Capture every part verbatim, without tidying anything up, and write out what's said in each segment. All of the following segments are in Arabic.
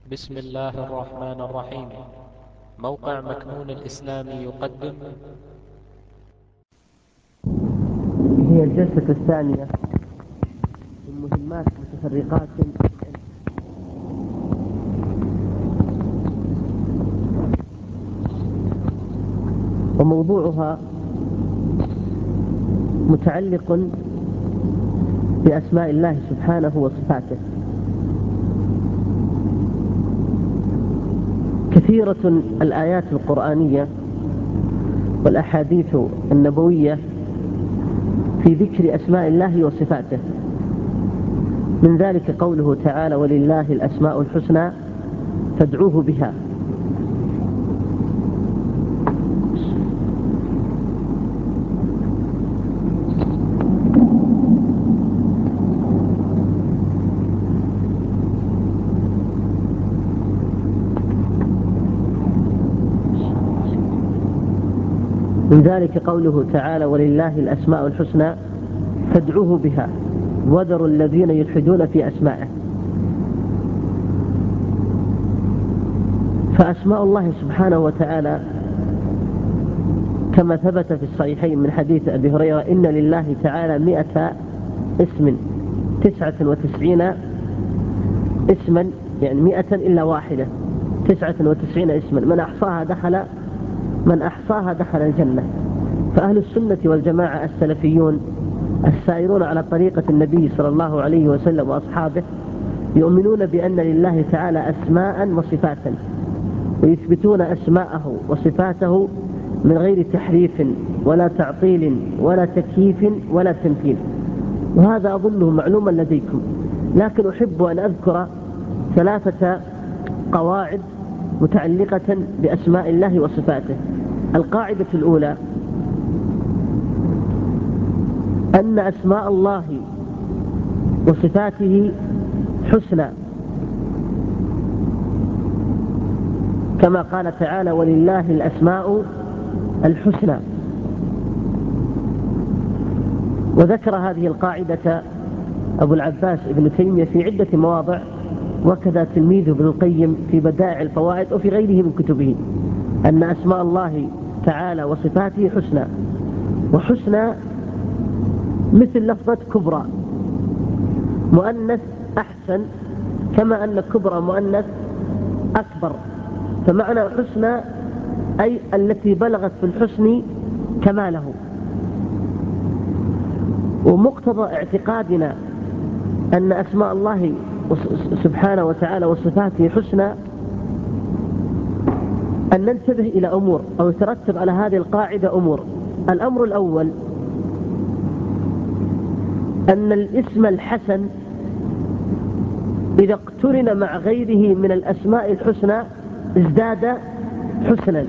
بسم الله الرحمن الرحيم. موقع مكنون الإسلامي يقدم. هي الجلسة الثانية من مهمات متفرقات في العلم، وموضوعها متعلق بأسماء الله سبحانه وصفاته. كثيرة الآيات القرآنية والأحاديث النبوية في ذكر أسماء الله وصفاته، من ذلك قوله تعالى: ولله الأسماء الحسنى فادعوه بها. من ذلك قوله تعالى: ولله الأسماء الحسنى فادعوه بها وذروا الذين يلحدون في أسمائه. فأسماء الله سبحانه وتعالى كما ثبت في الصحيحين من حديث أبي هريرة: إن لله تعالى مئة اسم تسعة وتسعين اسما، يعني مئة إلا واحدة، تسعة وتسعين اسما، من أحصاها دخل من أحصاها دخل الجنة. فأهل السنة والجماعة السلفيون السائرون على طريقة النبي صلى الله عليه وسلم وأصحابه يؤمنون بأن لله تعالى أسماء وصفاتا، ويثبتون أسماءه وصفاته من غير تحريف ولا تعطيل ولا تكييف ولا تمثيل، وهذا أظنه معلوما لديكم. لكن أحب أن أذكر ثلاثة قواعد متعلقة بأسماء الله وصفاته. القاعدة الأولى: أن أسماء الله وصفاته حسنى، كما قال تعالى: ولله الأسماء الحسنى. وذكر هذه القاعدة أبو العباس ابن تيمية في عدة مواضع، وكذا تلميذه ابن القيم في بدائع الفوائد وفي غيره من كتبه، أن أسماء الله تعالى وصفاته حسنى. وحسنى مثل لفظة كبرى مؤنث أحسن، كما أن كبرى مؤنث أكبر. فمعنى حسنى أي التي بلغت في الحسن كماله. ومقتضى اعتقادنا أن أسماء الله سبحانه وتعالى وصفاته حسنى أن ننتبه إلى أمور، أو يترتب على هذه القاعدة أمور. الأمر الأول: أن الاسم الحسن إذا اقترن مع غيره من الأسماء الحسنى ازداد حسنا.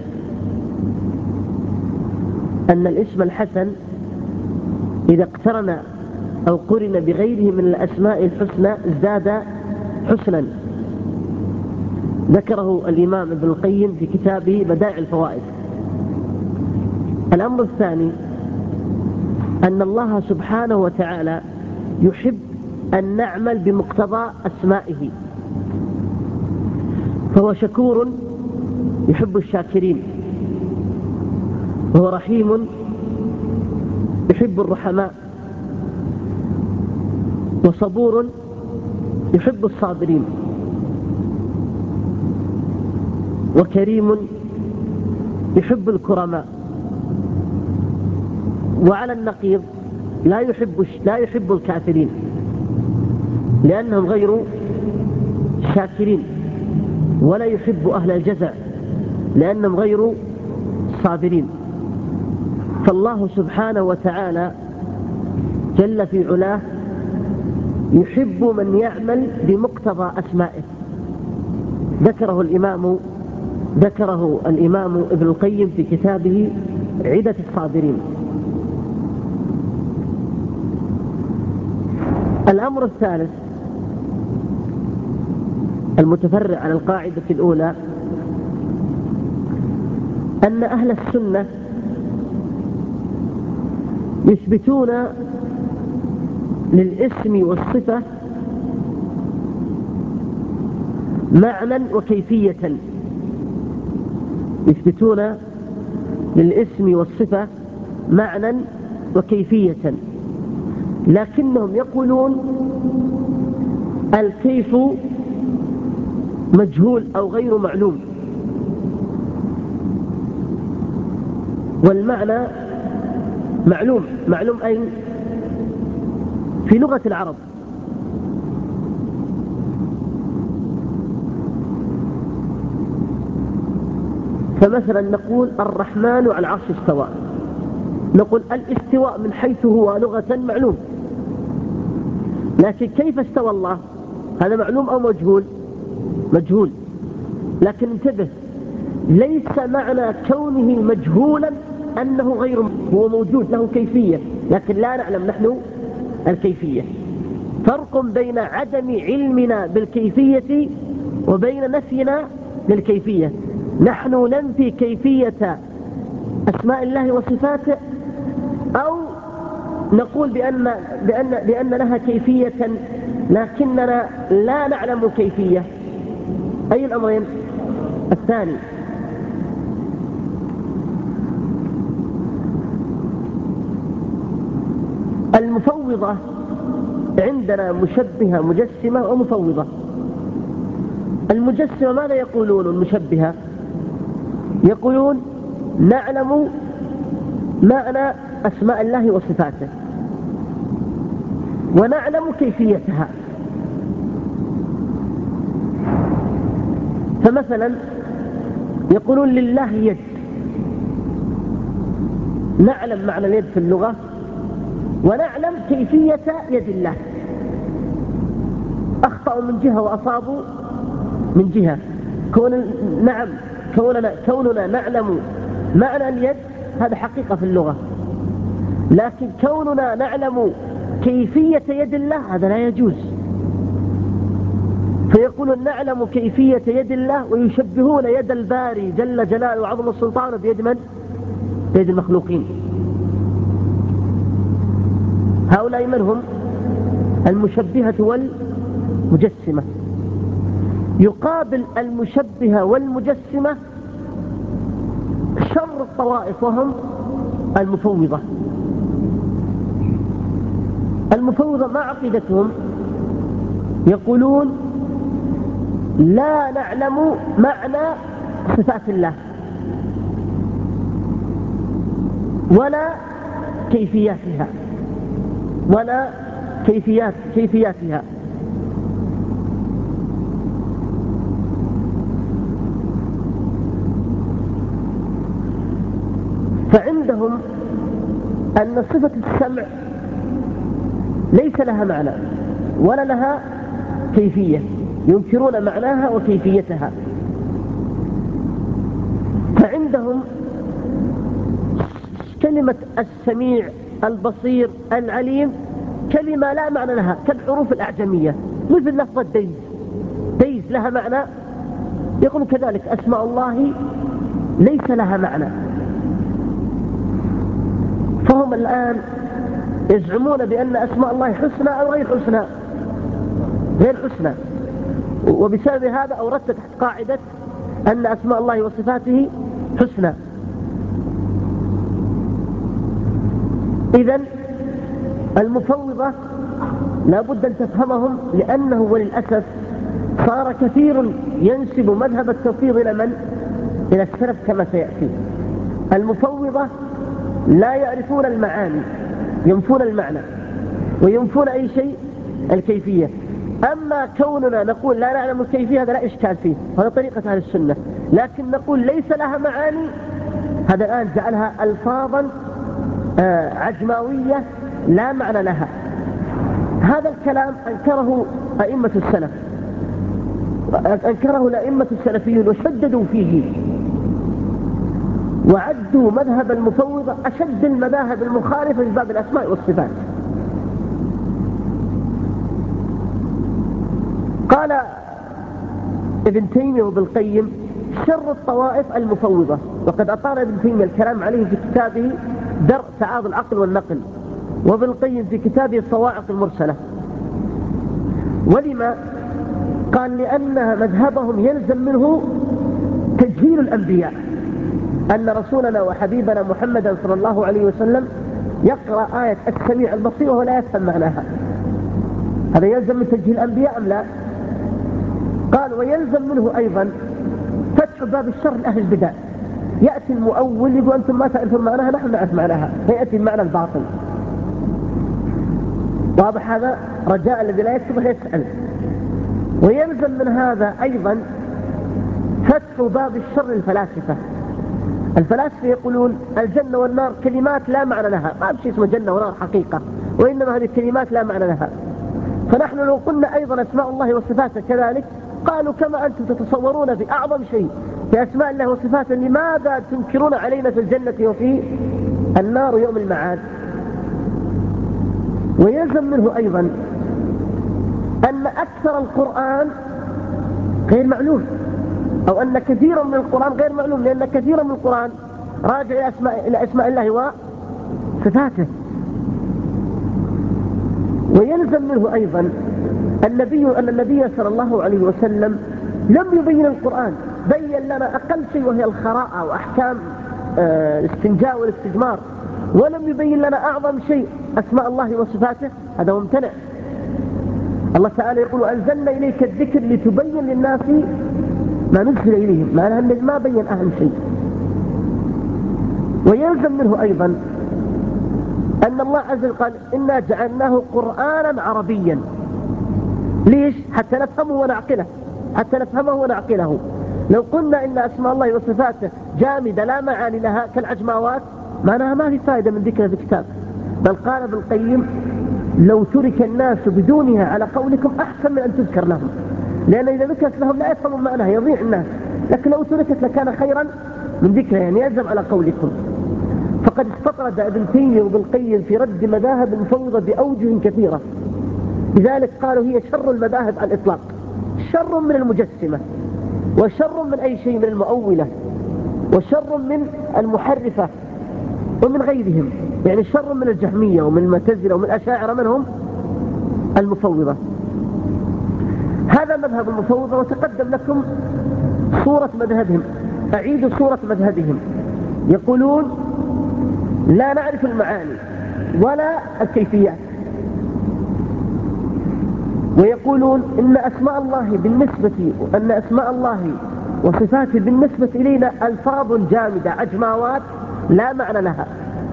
أن الاسم الحسن إذا اقترن أو قرن بغيره من الأسماء الحسنى ازداد حسنا. ذكره الإمام ابن القيم في كتابه بدائع الفوائد. الأمر الثاني: أن الله سبحانه وتعالى يحب أن نعمل بمقتضى أسمائه، فهو شكور يحب الشاكرين، وهو رحيم يحب الرحماء، وصبور يحب الصابرين، وكريم يحب الكرماء. وعلى النقيض لا يحب لا يحب الكافرين، لأنهم غير شاكرين، ولا يحب أهل الجزع لأنهم غير صابرين. فالله سبحانه وتعالى جل في علاه يحب من يعمل بمقتضى أسمائه. ذكره الإمام ذكره الإمام ابن القيم في كتابه عدة الصابرين. الأمر الثالث المتفرع على القاعدة الأولى: أن أهل السنة يثبتون للاسم والصفة معنى وكيفية، يثبتون للاسم والصفة معنى وكيفية، لكنهم يقولون الكيف مجهول أو غير معلوم، والمعنى معلوم. معلوم أين؟ في لغة العرب. فمثلا نقول الرحمن على العرش استوى، نقول الاستواء من حيث هو لغة معلوم، لكن كيف استوى الله هذا معلوم أو مجهول؟ مجهول. لكن انتبه، ليس معنى كونه مجهولا أنه غير، هو موجود له كيفية لكن لا نعلم نحن الكيفية. فرق بين عدم علمنا بالكيفية وبين نفينا للكيفية. نحن ننفي كيفية أسماء الله وصفاته، أو نقول بأن, بأن, بأن لها كيفية لكننا لا نعلم كيفية. أي الأمرين؟ الثاني. المفوضة عندنا مشبهة مجسمة ومفوضة. المجسمة ماذا يقولون؟ المشبهة يقولون نعلم معنى أسماء الله وصفاته ونعلم كيفيتها. فمثلا يقولون لله يد، نعلم معنى اليد في اللغة ونعلم كيفية يد الله. أخطأوا من جهة وأصابوا من جهة. كون نعم كوننا, كوننا نعلم معنى اليد هذا حقيقة في اللغة، لكن كوننا نعلم كيفية يد الله هذا لا يجوز. فيقولون نعلم كيفية يد الله ويشبهون يد الباري جل جلاله وعظم السلطان بيد من؟ بيد المخلوقين. هؤلاء من هم؟ المشبهة والمجسمة. يقابل المشبهة والمجسمة شر الطوائف وهم المفوضة. المفوضة ما عقيدتهم؟ يقولون لا نعلم معنى صفات الله ولا كيفياتها ولا كيفيات كيفياتها. فعندهم أن صفة السمع ليس لها معنى ولا لها كيفية، ينكرون معناها وكيفيتها. فعندهم كلمة السميع البصير العليم كلمة لا معنى لها كالحروف الأعجمية، مثل لفظة ديز. ديز لها معنى؟ يقول كذلك أسماء الله ليس لها معنى. فهم الآن يزعمون بأن أسماء الله حسنى أو غير حسنى، غير حسنى. وبسبب هذا أوردت تحت قاعدة أن أسماء الله وصفاته حسنى. إذن المفوضة لا بد أن تفهمهم، لأنه وللأسف صار كثير ينسب مذهب التفويض إلى من؟ إلى السلف كما سيأتي. المفوضة لا يعرفون المعاني، ينفون المعنى وينفون أي شيء الكيفية. أما كوننا نقول لا نعلم الكيفية هذا لا إشكال فيه، هذا طريقة أهل السنة. لكن نقول ليس لها معاني، هذا الآن جعلها ألفاظا عجماوية لا معنى لها. هذا الكلام أنكره أئمة السلف، أنكره الأئمة السلفيون وشددوا فيه، وعدوا مذهب المفوضة أشد المذاهب المخالفة في باب الأسماء والصفات. قال ابن تيمية وابن القيم شر الطوائف المفوضة، وقد أطال ابن تيمية الكلام عليه في كتابه درء تعارض العقل والنقل، وابن القيم في كتابه الصواعق المرسلة. ولما؟ قال لأن مذهبهم يلزم منه تجهيل الأنبياء، أن رسولنا وحبيبنا محمدا صلى الله عليه وسلم يقرأ آية السميع البصير وهو لا يفهم معناها، هذا يلزم من تجهيل الأنبياء أم لا؟ قال ويلزم منه أيضا فتح باب الشر لأهل البدع، يأتي المؤول يقول أنتم ما تعرفون معناها نحن نعرف معناها، فيأتي المعنى الباطل. واضح هذا؟ رجاء الذي لا يكتب يسأل. ويلزم من هذا أيضا فتح باب الشر للفلاسفة. الفلاسفة يقولون الجنة والنار كلمات لا معنى لها، ما بشيء اسمه جنة ونار حقيقة، وإنما هذه كلمات لا معنى لها. فنحن لو قلنا أيضا أسماء الله وصفاته كذلك، قالوا كما أنتم تتصورون في أعظم شيء في أسماء الله وصفاته، لماذا تنكرون علينا في الجنة وفي النار يوم المعاد؟ ويلزم منه أيضا أن أكثر القرآن غير معلوم، أو أن كثيرا من القرآن غير معلوم، لأن كثيرا من القرآن راجع إلى أسماء, إلى أسماء الله وصفاته. ويلزم منه أيضا النبي أن النبي صلى الله عليه وسلم لم يبين القرآن، بين لنا أقل شيء وهي الخراءة وأحكام الاستنجاء والاستجمار، ولم يبين لنا أعظم شيء أسماء الله وصفاته، هذا ممتنع. الله تعالى يقول أنزلنا إليك الذكر لتبين للناس ما نزل إليهم، معناها أنه ما بين أهم شيء. ويلزم منه أيضا أن الله عز وجل قال إنا جعلناه قرآنا عربيا. ليش؟ حتى نفهمه ونعقله، حتى نفهمه ونعقله. لو قلنا إن أسماء الله وصفاته جامدة لا معاني لها كالعجماوات، معناها ما في فائدة من ذكر في الكتاب. بل قال ابن القيم لو ترك الناس بدونها على قولكم أحسن من أن تذكر لهم، لأن إذا ذكرت لهم لا يفهمون معناها يضيع الناس، لكن لو تركت لكان خيرا من ذكرها، يعني يلزم على قولكم. فقد استطرد ابن تيمية وابن القيم في رد مذاهب المفوضة بأوجه كثيرة، لذلك قالوا هي شر المذاهب على الإطلاق، شر من المجسمة، وشر من أي شيء من المؤولة، وشر من المحرفة ومن غيرهم، يعني شر من الجهمية ومن المعتزلة ومن الأشاعرة، منهم المفوضة. هذا مذهب المفوضة، وتقدم لكم صورة مذهبهم. أعيد صورة مذهبهم. يقولون لا نعرف المعاني ولا الكيفيات، ويقولون إن أسماء الله بالنسبة أن أسماء الله وصفاته بالنسبة إلينا ألفاظ جامدة عجماوات لا معنى لها.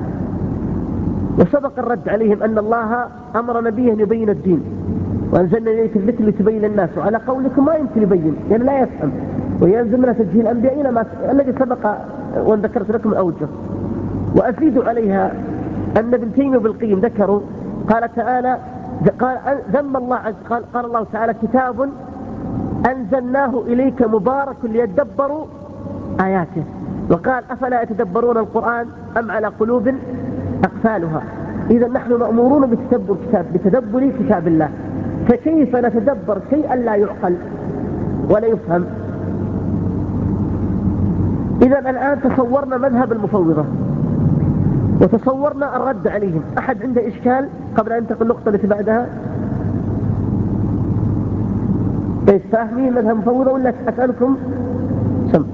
وسبق الرد عليهم أن الله أمر نبيه يبين الدين، وأنزلنا إليك الذكر لتبين للناس، وعلى قولكم ما يمكن يبين، يعني لا يفهم، ويلزمنا تجهيل الأنبياء إلى ما الذي سبق وأن ذكرت لكم الأوجه. وأزيد عليها أن ابن تيمية بالقيم ذكروا قال تعالى قال ذم الله عز قال, قال الله تعالى كتاب أنزلناه إليك مبارك ليدبروا آياته، وقال أفلا يتدبرون القرآن أم على قلوب أقفالها. إذا نحن مأمورون بتدبر كتاب بتدبر كتاب الله، فكيف نتدبر شيئا لا يعقل ولا يفهم؟ إذا الآن تصورنا مذهب المفوضة وتصورنا الرد عليهم. أحد عنده إشكال قبل أن ننتقل النقطة التي بعدها؟ فاهمين مذهب المفوضة ولا أسألكم؟ سم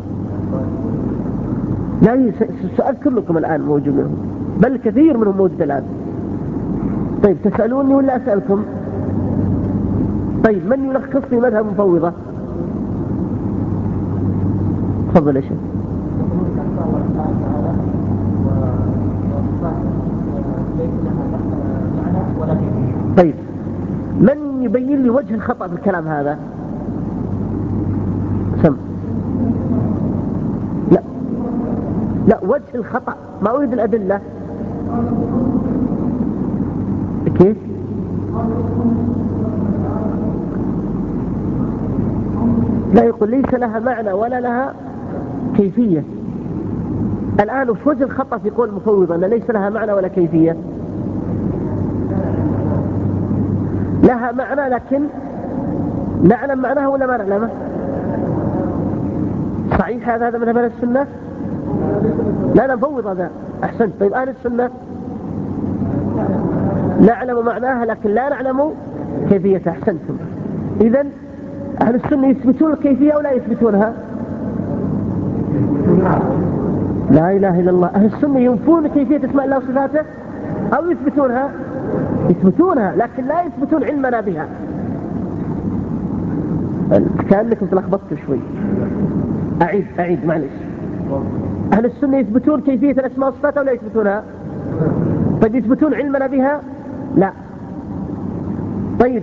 لا السؤال كلكم الآن موجود منهم، بل كثير منهم موجود الآن. طيب تسألوني ولا أسألكم؟ طيب من يلخص لي مذهب المفوضة؟ تفضل يا شيخ. طيب من يبين لي وجه الخطأ في الكلام هذا؟ سم لا لا وجه الخطأ، ما أريد الأدلة. كيف؟ لا يقول ليس لها معنى ولا لها كيفية. الآن وش وجه الخطأ في قول المفوضة أن ليس لها معنى ولا كيفية؟ لها معنى لكن نعلم معناها ولا ما نعلمه؟ صحيح هذا هذا من أهل السنة؟ لا نفوض هذا. أحسنت. طيب أهل السنة نعلم معناها لكن لا نعلم كيفية. أحسنتم. إذن أهل السنة يثبتون الكيفية أو لا يثبتونها؟ لا إله إلا الله. أهل السنة ينفون كيفية اسماء الله وصفاته أو يثبتونها؟ يثبتونها، لكن لا يثبتون علمنا بها. كأنكم تلخبطتوا شوي. أعيد أعيد معلش. أهل السنة يثبتون كيفية الأسماء والصفات أو لا يثبتونها؟ طيب يثبتون علمنا بها؟ لا. طيب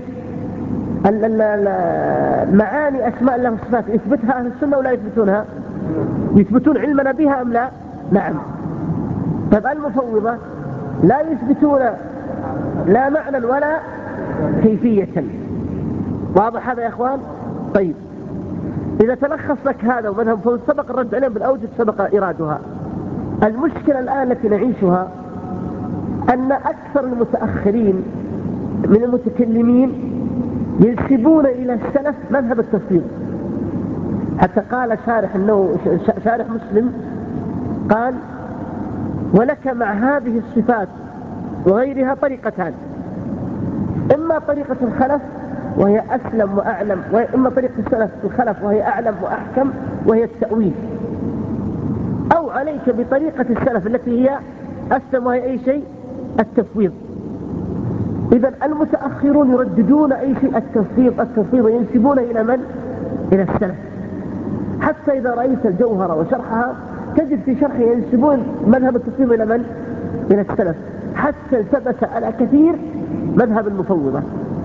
معاني أسماء الله وصفات يثبتها أهل السنة ولا يثبتونها؟ يثبتون علمنا بها أم لا؟ نعم. طيب المفوضة لا يثبتون لا معنى ولا كيفية. واضح هذا يا أخوان؟ طيب إذا تلخص لك هذا ومذهب فوض سبق الرد عليهم بالأوجه سبق إرادها. المشكلة الآن التي نعيشها أن أكثر المتأخرين من المتكلمين ينسبون إلى السلف مذهب التفويض. حتى قال شارح انه شارح مسلم قال: ولك مع هذه الصفات وغيرها طريقتان، اما طريقة الخلف وهي اسلم واعلم، واما طريقة السلف الخلف وهي اعلم واحكم وهي التأويل، او عليك بطريقة السلف التي هي اسلم وهي اي شيء التفويض. اذا المتأخرون يرددون اي شيء التفويض التفويض وينسبون الى من؟ الى السلف. حتى إذا رأيت الجوهرة وشرحها تجد في شرحه ينسبون مذهب التفويض إلى من؟ إلى السلف، حتى التبس على كثير مذهب المفوضة.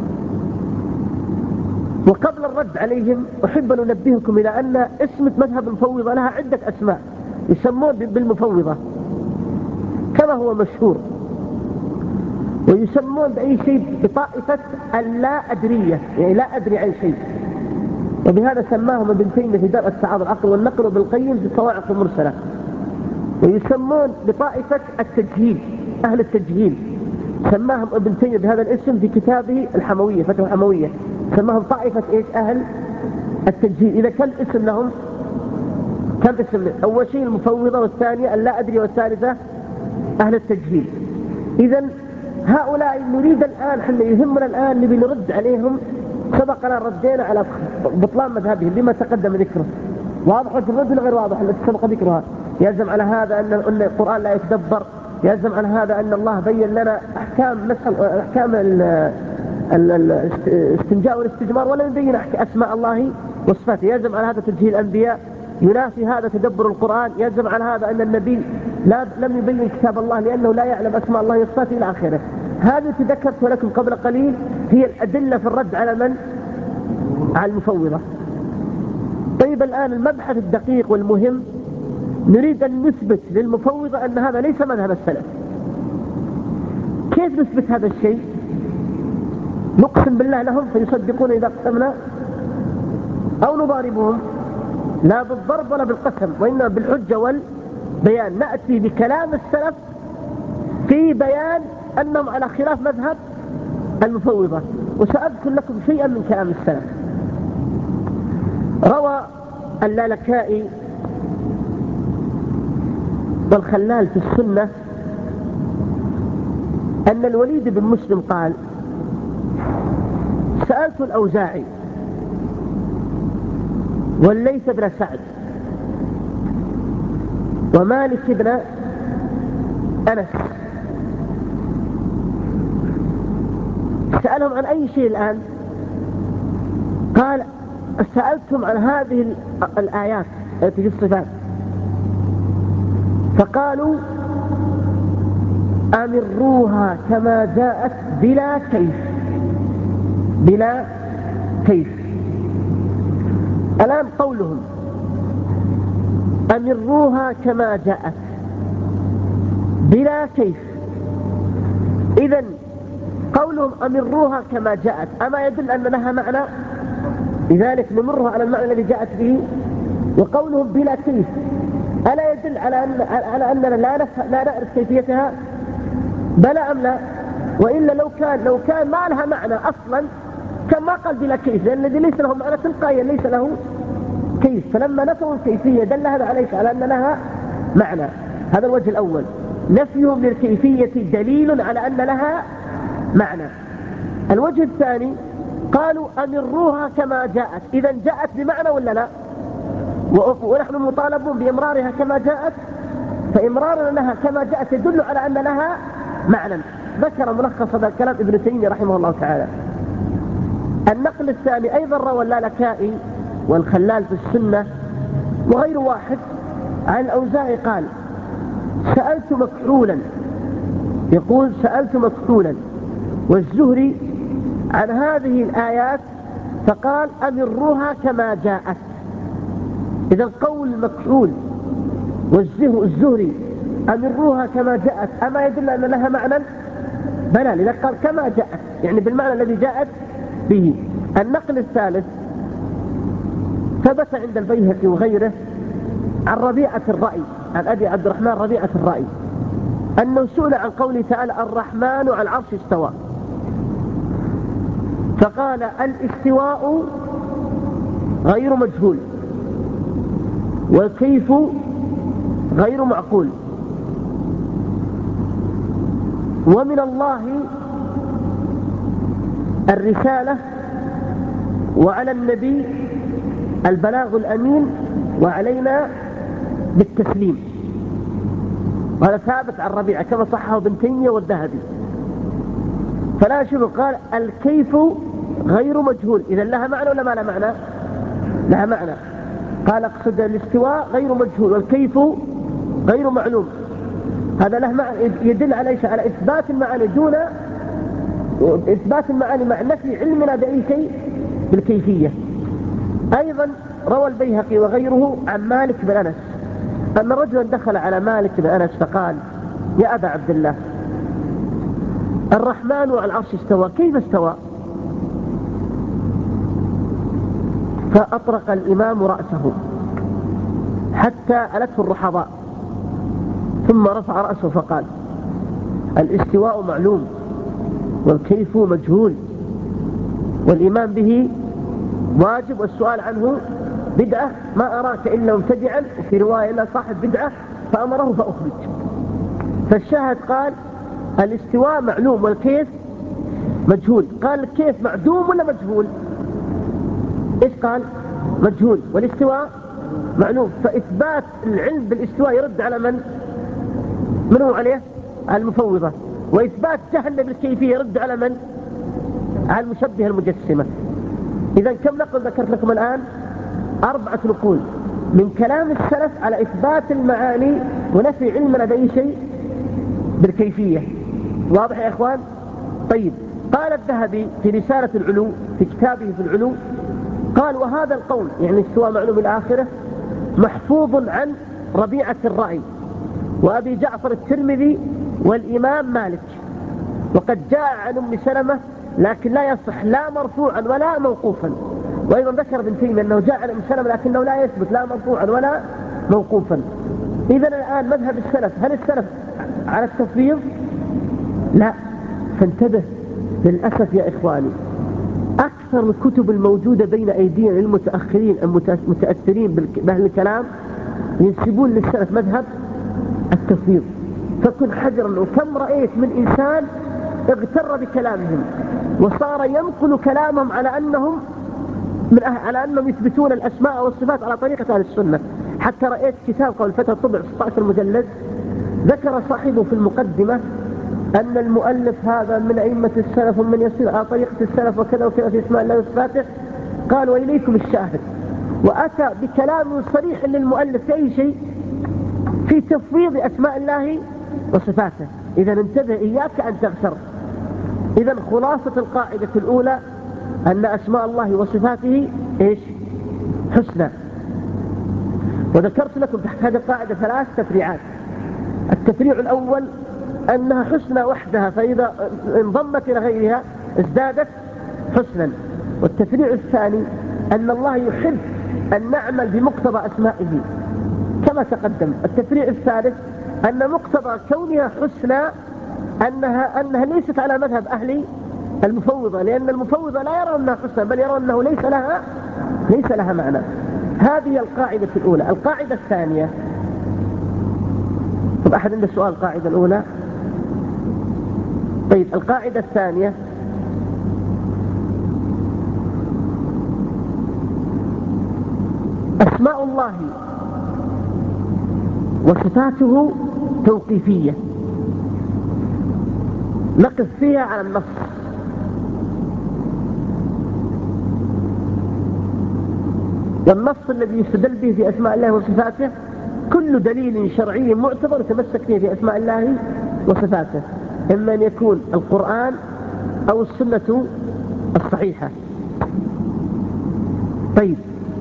وقبل الرد عليهم أحب أن أنبهكم إلى أن اسم مذهب المفوضة لها عدة أسماء يسمون بالمفوضة كما هو مشهور، ويسمون بأي شيء بطائفة اللا أدرية، يعني لا أدري عن شيء. وبهذا سماهم ابن تيمية في درء التعارض العقل والنقل وبالقيم في الصواعق المرسلة. ويسمون بطائفة التجهيل، أهل التجهيل، سماهم ابن تيمية بهذا الاسم في كتابه الحموية، فتح الحموية، سماهم طائفة إيش؟ أهل التجهيل. إذا كان اسم لهم كم اسم؟ أول شيء المفوضة، والثانية اللا أدري، والثالثة أهل التجهيل. إذا هؤلاء نريد الآن، حنا يهمنا الآن نبي نرد عليهم. سبقنا ردينا على بطلان مذهبهم بما تقدم ذكره. واضح الرد ولا غير واضح التي سبق ذكرها؟ يلزم على هذا أن القرآن لا يتدبر، يلزم على هذا أن الله بين لنا أحكام أحكام الاستنجاء والاستجمار ولا يبين أسماء الله وصفاته. يلزم على هذا تجهيل الأنبياء، ينافي هذا تدبر القرآن. يلزم على هذا أن النبي لا لم يبين كتاب الله لأنه لا يعلم أسماء الله وصفاته إلى آخره. هذه التي ذكرت لكم قبل قليل هي الأدلة في الرد على من؟ على المفوضة. طيب الآن المبحث الدقيق والمهم، نريد أن نثبت للمفوضة أن هذا ليس مذهب السلف. كيف نثبت هذا الشيء؟ نقسم بالله لهم فيصدقون إذا قسمنا، أو نضاربهم؟ لا بالضرب ولا بالقسم، وإنما بالحجة والبيان. نأتي بكلام السلف في بيان أنهم على خلاف مذهب المفوضة. وسأذكر لكم شيئا من كلام السلف. روى اللالكائي والخلال في السنة أن الوليد بن مسلم قال: سألت الأوزاعي والليث بن سعد ومالك بن أنس، سألهم عن أي شيء الآن؟ قال: سألتم عن هذه الآيات التي في الصفات، فقالوا: أمروها كما جاءت بلا كيف. بلا كيف. الآن قولهم أمروها كما جاءت بلا كيف، إذن قولهم أمروها كما جاءت أما يدل أن لها معنى؟ لذلك نمرها على المعنى الذي جاءت به. وقولهم بلا كيف ألا يدل على أن على أننا لا لا نعرف كيفيتها؟ بلى أم لا؟ وإلا لو كان لو كان ما لها معنى أصلا كان ما قال بلا كيف، لأن الذي ليس له معنى تلقائيا ليس له كيف. فلما نفوا الكيفية دل هذا عليك على أن لها معنى. هذا الوجه الأول، نفيهم للكيفية دليل على أن لها معنى. الوجه الثاني قالوا أمروها كما جاءت، إذا جاءت بمعنى ولا لا؟ ونحن مطالبون بإمرارها كما جاءت، فإمرارنا لها كما جاءت يدل على أن لها معنى. ذكر ملخص هذا الكلام ابن تيمية رحمه الله تعالى. النقل الثاني أيضا روى اللالكائي والخلال في السنة وغير واحد عن الأوزاعي قال سألت مكحولا، يقول سألت مكحولا والزهري عن هذه الآيات فقال أمروها كما جاءت. إذا قول مكحول والزهري أمروها كما جاءت أما يدل أن لها معنى؟ بلى، لذلك قال كما جاءت، يعني بالمعنى الذي جاءت به. النقل الثالث ثبت عند البيهقي وغيره عن ربيعة الرأي، عن أبي عبد الرحمن ربيعة الرأي، أنه سئل عن قوله تعالى الرحمن على العرش استوى، فقال الاستواء غير مجهول والكيف غير معقول، ومن الله الرسالة وعلى النبي البلاغ الأمين وعلينا بالتسليم. هذا ثابت عن ربيعة كما صحه ابن تيمية والذهبي. فلا شبه قال الكيف غير مجهول، إذا لها معنى ولا ما لها معنى؟ لها معنى. قال اقصد الاستواء غير مجهول والكيف غير معلوم، هذا له معنى يدل على ايش؟ على إثبات المعاني دون إثبات المعاني مع نفي علمنا بأي شيء بالكيفية. أيضا روى البيهقي وغيره عن مالك بن أنس أن رجلا دخل على مالك بن أنس فقال يا أبا عبد الله الرحمن على العرش استوى، كيف استوى؟ فأطرق الإمام رأسه حتى ألته الرحضاء ثم رفع رأسه فقال الاستواء معلوم والكيف مجهول والإيمان به واجب والسؤال عنه بدعة، ما أراك إلا مبتدعا، وفي رواية إلا صاحب بدعة فأمره فأخرج. فالشاهد قال الاستواء معلوم والكيف مجهول. قال الكيف معدوم ولا مجهول؟ إيش قال؟ مجهول، والاستواء معلوم. فإثبات العلم بالاستواء يرد على من؟ من هو عليه؟ على المفوضة. وإثبات جهل بالكيفية يرد على من؟ على المشبهة المجسمة. إذا كم نقل ذكرت لكم الآن؟ أربعة نقول من كلام السلف على إثبات المعاني ونفي علمنا بأي شيء بالكيفية. واضح يا إخوان؟ طيب، قال الذهبي في رسالة العلو في كتابه في العلو قال وهذا القول يعني استواء معلوم الآخرة محفوظ عن ربيعة الرأي وأبي جعفر الترمذي والإمام مالك، وقد جاء عن أم سلمة لكن لا يصح لا مرفوعا ولا موقوفا. وأيضا ذكر ابن تيمية أنه جاء عن أم سلمة لكنه لا يثبت لا مرفوعا ولا موقوفا. إذا الآن مذهب السلف، هل السلف على التفويض؟ لا. فانتبه، للأسف يا إخواني أكثر الكتب الموجودة بين أيدينا للمتأخرين المتأثرين بأهل الكلام ينسبون للسلف مذهب التفويض. فكن حجرا، وكم رأيت من إنسان اغتر بكلامهم وصار ينقل كلامهم على أنهم من أه... على أنهم يثبتون الأسماء والصفات على طريقة أهل السنة. حتى رأيت كتاب قول فتى طبع ستة عشر مجلد ذكر صاحبه في المقدمة أن المؤلف هذا من أئمة السلف ومن يسير على طريقة السلف وكذا وكذا في اسماء الله وصفاته. قال وإليكم الشاهد، وأتى بكلام صريح للمؤلف في أي شيء؟ في تفويض أسماء الله وصفاته. إذا انتبه، إياك أن تغتر. إذا خلاصة القاعدة الأولى أن أسماء الله وصفاته إيش؟ حسنى. وذكرت لكم تحت هذه القاعدة ثلاث تفريعات. التفريع الأول أنها حسنى وحدها، فإذا انضمت إلى غيرها ازدادت حسنا. والتفريع الثاني أن الله يحب أن نعمل بمقتضى أسمائه كما تقدم. التفريع الثالث أن مقتضى كونها حسنى أنها, أنها ليست على مذهب أهل المفوضة، لأن المفوضة لا يرون أنها حسنى بل يرون أنه ليس لها ليس لها معنى. هذه القاعدة الأولى. القاعدة الثانية، طب أحد عنده سؤال؟ القاعدة الأولى. طيب القاعدة الثانية أسماء الله وصفاته توقيفية نقف فيها على النص. والنص الذي يستدل به في أسماء الله وصفاته كل دليل شرعي معتبر يتمسك فيه في أسماء الله وصفاته، إما أن يكون القرآن أو السنة الصحيحة. طيب،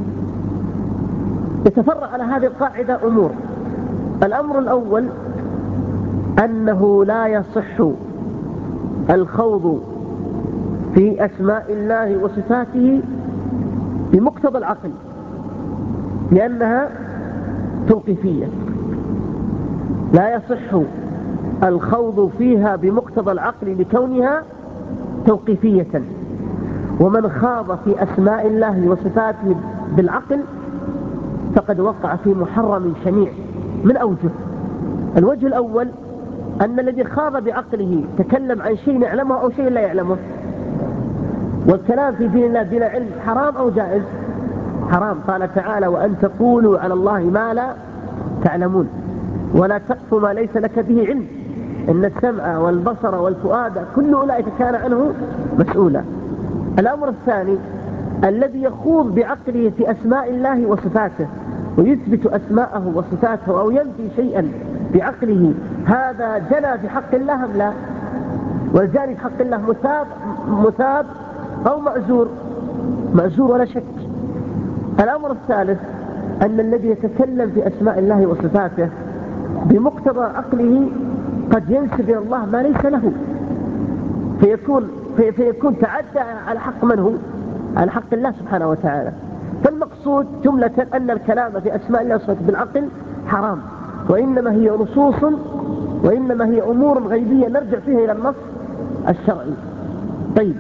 يتفرع على هذه القاعدة أمور. الأمر الأول أنه لا يصح الخوض في أسماء الله وصفاته بمقتضى العقل، لأنها توقيفية. لا يصح الخوض فيها بمقتضى العقل لكونها توقيفية. ومن خاض في أسماء الله وصفاته بالعقل فقد وقع في محرم شنيع من أوجه. الوجه الأول أن الذي خاض بعقله تكلم عن شيء يعلمه أو شيء لا يعلمه. والكلام في دين الله بلا علم حرام أو جائز؟ حرام. قال تعالى: وأن تقولوا على الله ما لا تعلمون ولا تقف ما ليس لك به علم إن السمع والبصر والفؤاد كل أولئك كان عنه مسؤولا. الأمر الثاني الذي يخوض بعقله في أسماء الله وصفاته ويثبت أسماءه وصفاته أو ينفي شيئا بعقله، هذا جنى في حق الله أم لا؟ والجاني في حق الله مثاب مثاب أو مأجور؟ مأجور ولا شك. الأمر الثالث أن الذي يتكلم في أسماء الله وصفاته بمقتضى عقله قد ينسب إلى الله ما ليس له، فيكون, في فيكون تعدى على حق من هو؟ على حق الله سبحانه وتعالى. فالمقصود جملة أن الكلام في أسماء الله وصفاته بالعقل حرام، وإنما هي نصوص وإنما هي أمور غيبية نرجع فيها إلى النص الشرعي. طيب،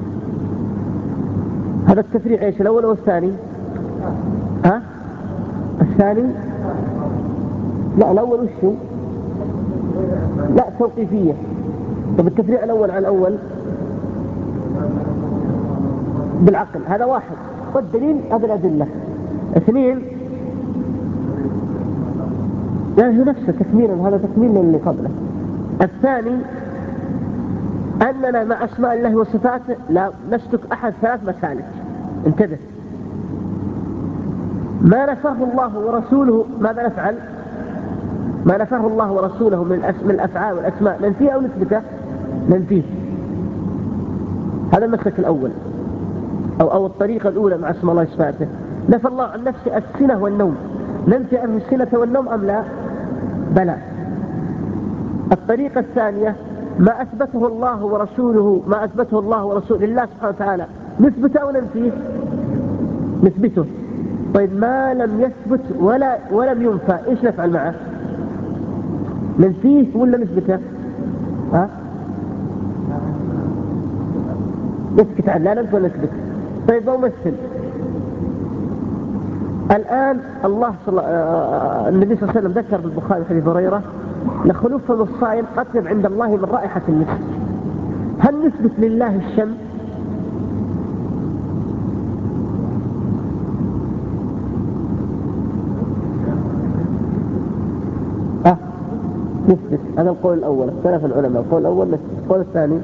هذا التفريع ايش؟ الأول والثاني؟ ها؟ الثاني؟ لا، الأول وشو؟ لا، توقيفية. طب التفريع الأول على الأول بالعقل، هذا واحد. والدليل هذه الأدلة. اثنين، يعني هو نفسه تكميلا، هذا تكميل اللي قبله. الثاني أننا مع أسماء الله وصفاته لا نسلك أحد ثلاث مسالك. انتبه، ما نفاه الله ورسوله ماذا نفعل؟ ما نفاه الله ورسوله من الأفعال والأسماء ننفيه أو نثبته؟ ننفيه. هذا المسلك الأول أو, أو الطريقة الأولى مع اسم الله وصفاته. نفى الله عن نفسه السنة والنوم، ننفي عنه السنة والنوم أم لا؟ بلى. الطريقة الثانية ما أثبته الله ورسوله ما أثبته الله ورسوله لله سبحانه وتعالى نثبته أو ننفيه؟ نثبته. طيب، ما لم يثبت ولا ولم ينفى إيش نفعل معه؟ ننفيه ولا نثبته؟ ها؟ نسكت عنه، لا ننفي ولا نثبت. طيب، بمثل الآن الله صلى النبي صلى الله عليه وسلم ذكر في البخاري حديث هريرة: لخلوف فم الصائم أطيب عند الله من رائحة المسك. هل نثبت لله الشم؟ أه نثبت. هذا القول الأول، اختلف العلماء. القول الأول نثبت. القول الثاني